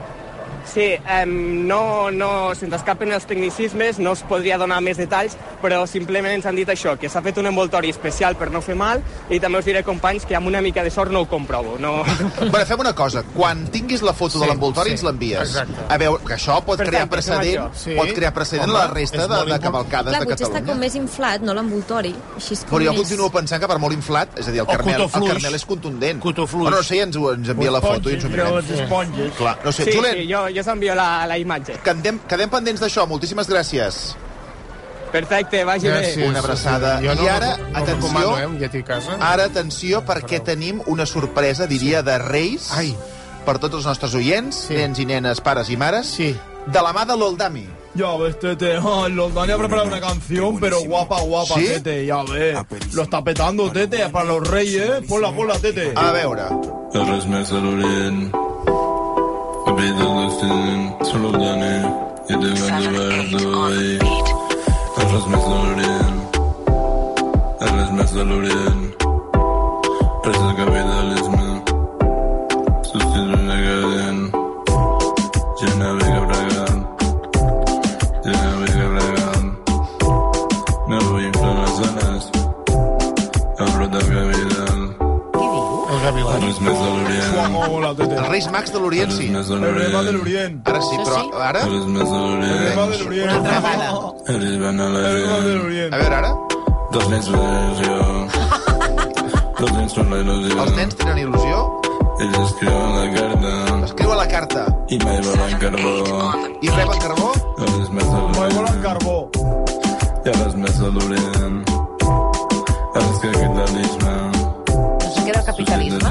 Sí, um, no, no se'ns escapen els tecnicismes, no es podria donar més detalls, però simplement ens han dit això, que s'ha fet un envoltori especial per no fer mal, i també us diré, companys, que amb una mica de sort no ho comprovo. No... Bueno, fem una cosa, quan tinguis la foto sí, de l'envoltori sí, ens l'envies. A veure, que això pot Perfecte, crear precedent, sí. pot crear precedent Home, la resta de, de cavalcades Clar, de Catalunya. Clar, potser està com més inflat, no l'envoltori. Però jo més... continuo pensant que per molt inflat, és a dir, el carmel, el carmel és contundent. Bueno, no sé, ens, ens envia la foto i ens ho mirem. Clar, no sé, sí, Julen... Sí, jo, jo s'envio la, la imatge. Quedem, quedem pendents d'això, moltíssimes gràcies. Perfecte, vagi bé. Una abraçada. Sí, no, I ara, no, no, atenció, no eh, a casa. ara atenció perquè tenim una sorpresa, diria, de Reis. Ai. per tots els nostres oients, sí. nens i nenes, pares i mares, sí. de la mà de l'Oldami. Ya ves, Tete, oh, el Oldani ha preparado una canción, pero guapa, guapa, ¿Sí? Tete, ya ves. Lo está petando, Tete, para los reyes. Ponla, ponla, Tete. A veure. Res més a l'Orient, la vida l'Occident, solo Oldani, i te van llevar d'ahí. Res més a l'Orient, res més a l'Orient, res del capitalisme, substituir negant, ja navega bregant, ja navega bregant, no vull inflar les zones, el brot del capital. El Gavilán. Res més de l'Orient. Els Reis Mags de l'Orient, sí. El Rema de l'Orient. Ara sí, però ara... Res més de l'Orient. El Rema de l'Orient. Una altra vegada. El Rema de l'Orient. A veure, ara. Dos nens tenen il·lusió. Dos nens tenen il·lusió. Els nens tenen il·lusió? Ells escriuen la carta. Escriuen la carta. I mai volen carbó. I reben carbó? Res més de l'Orient. Mai volen carbó. I res més de l'Orient. El capitalisme. ¿Qué era el capitalisme?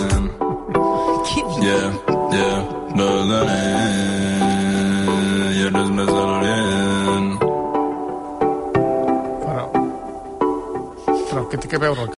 Yeah, yeah, no doné, i res més a l'Orient. Però... Però què té que veure el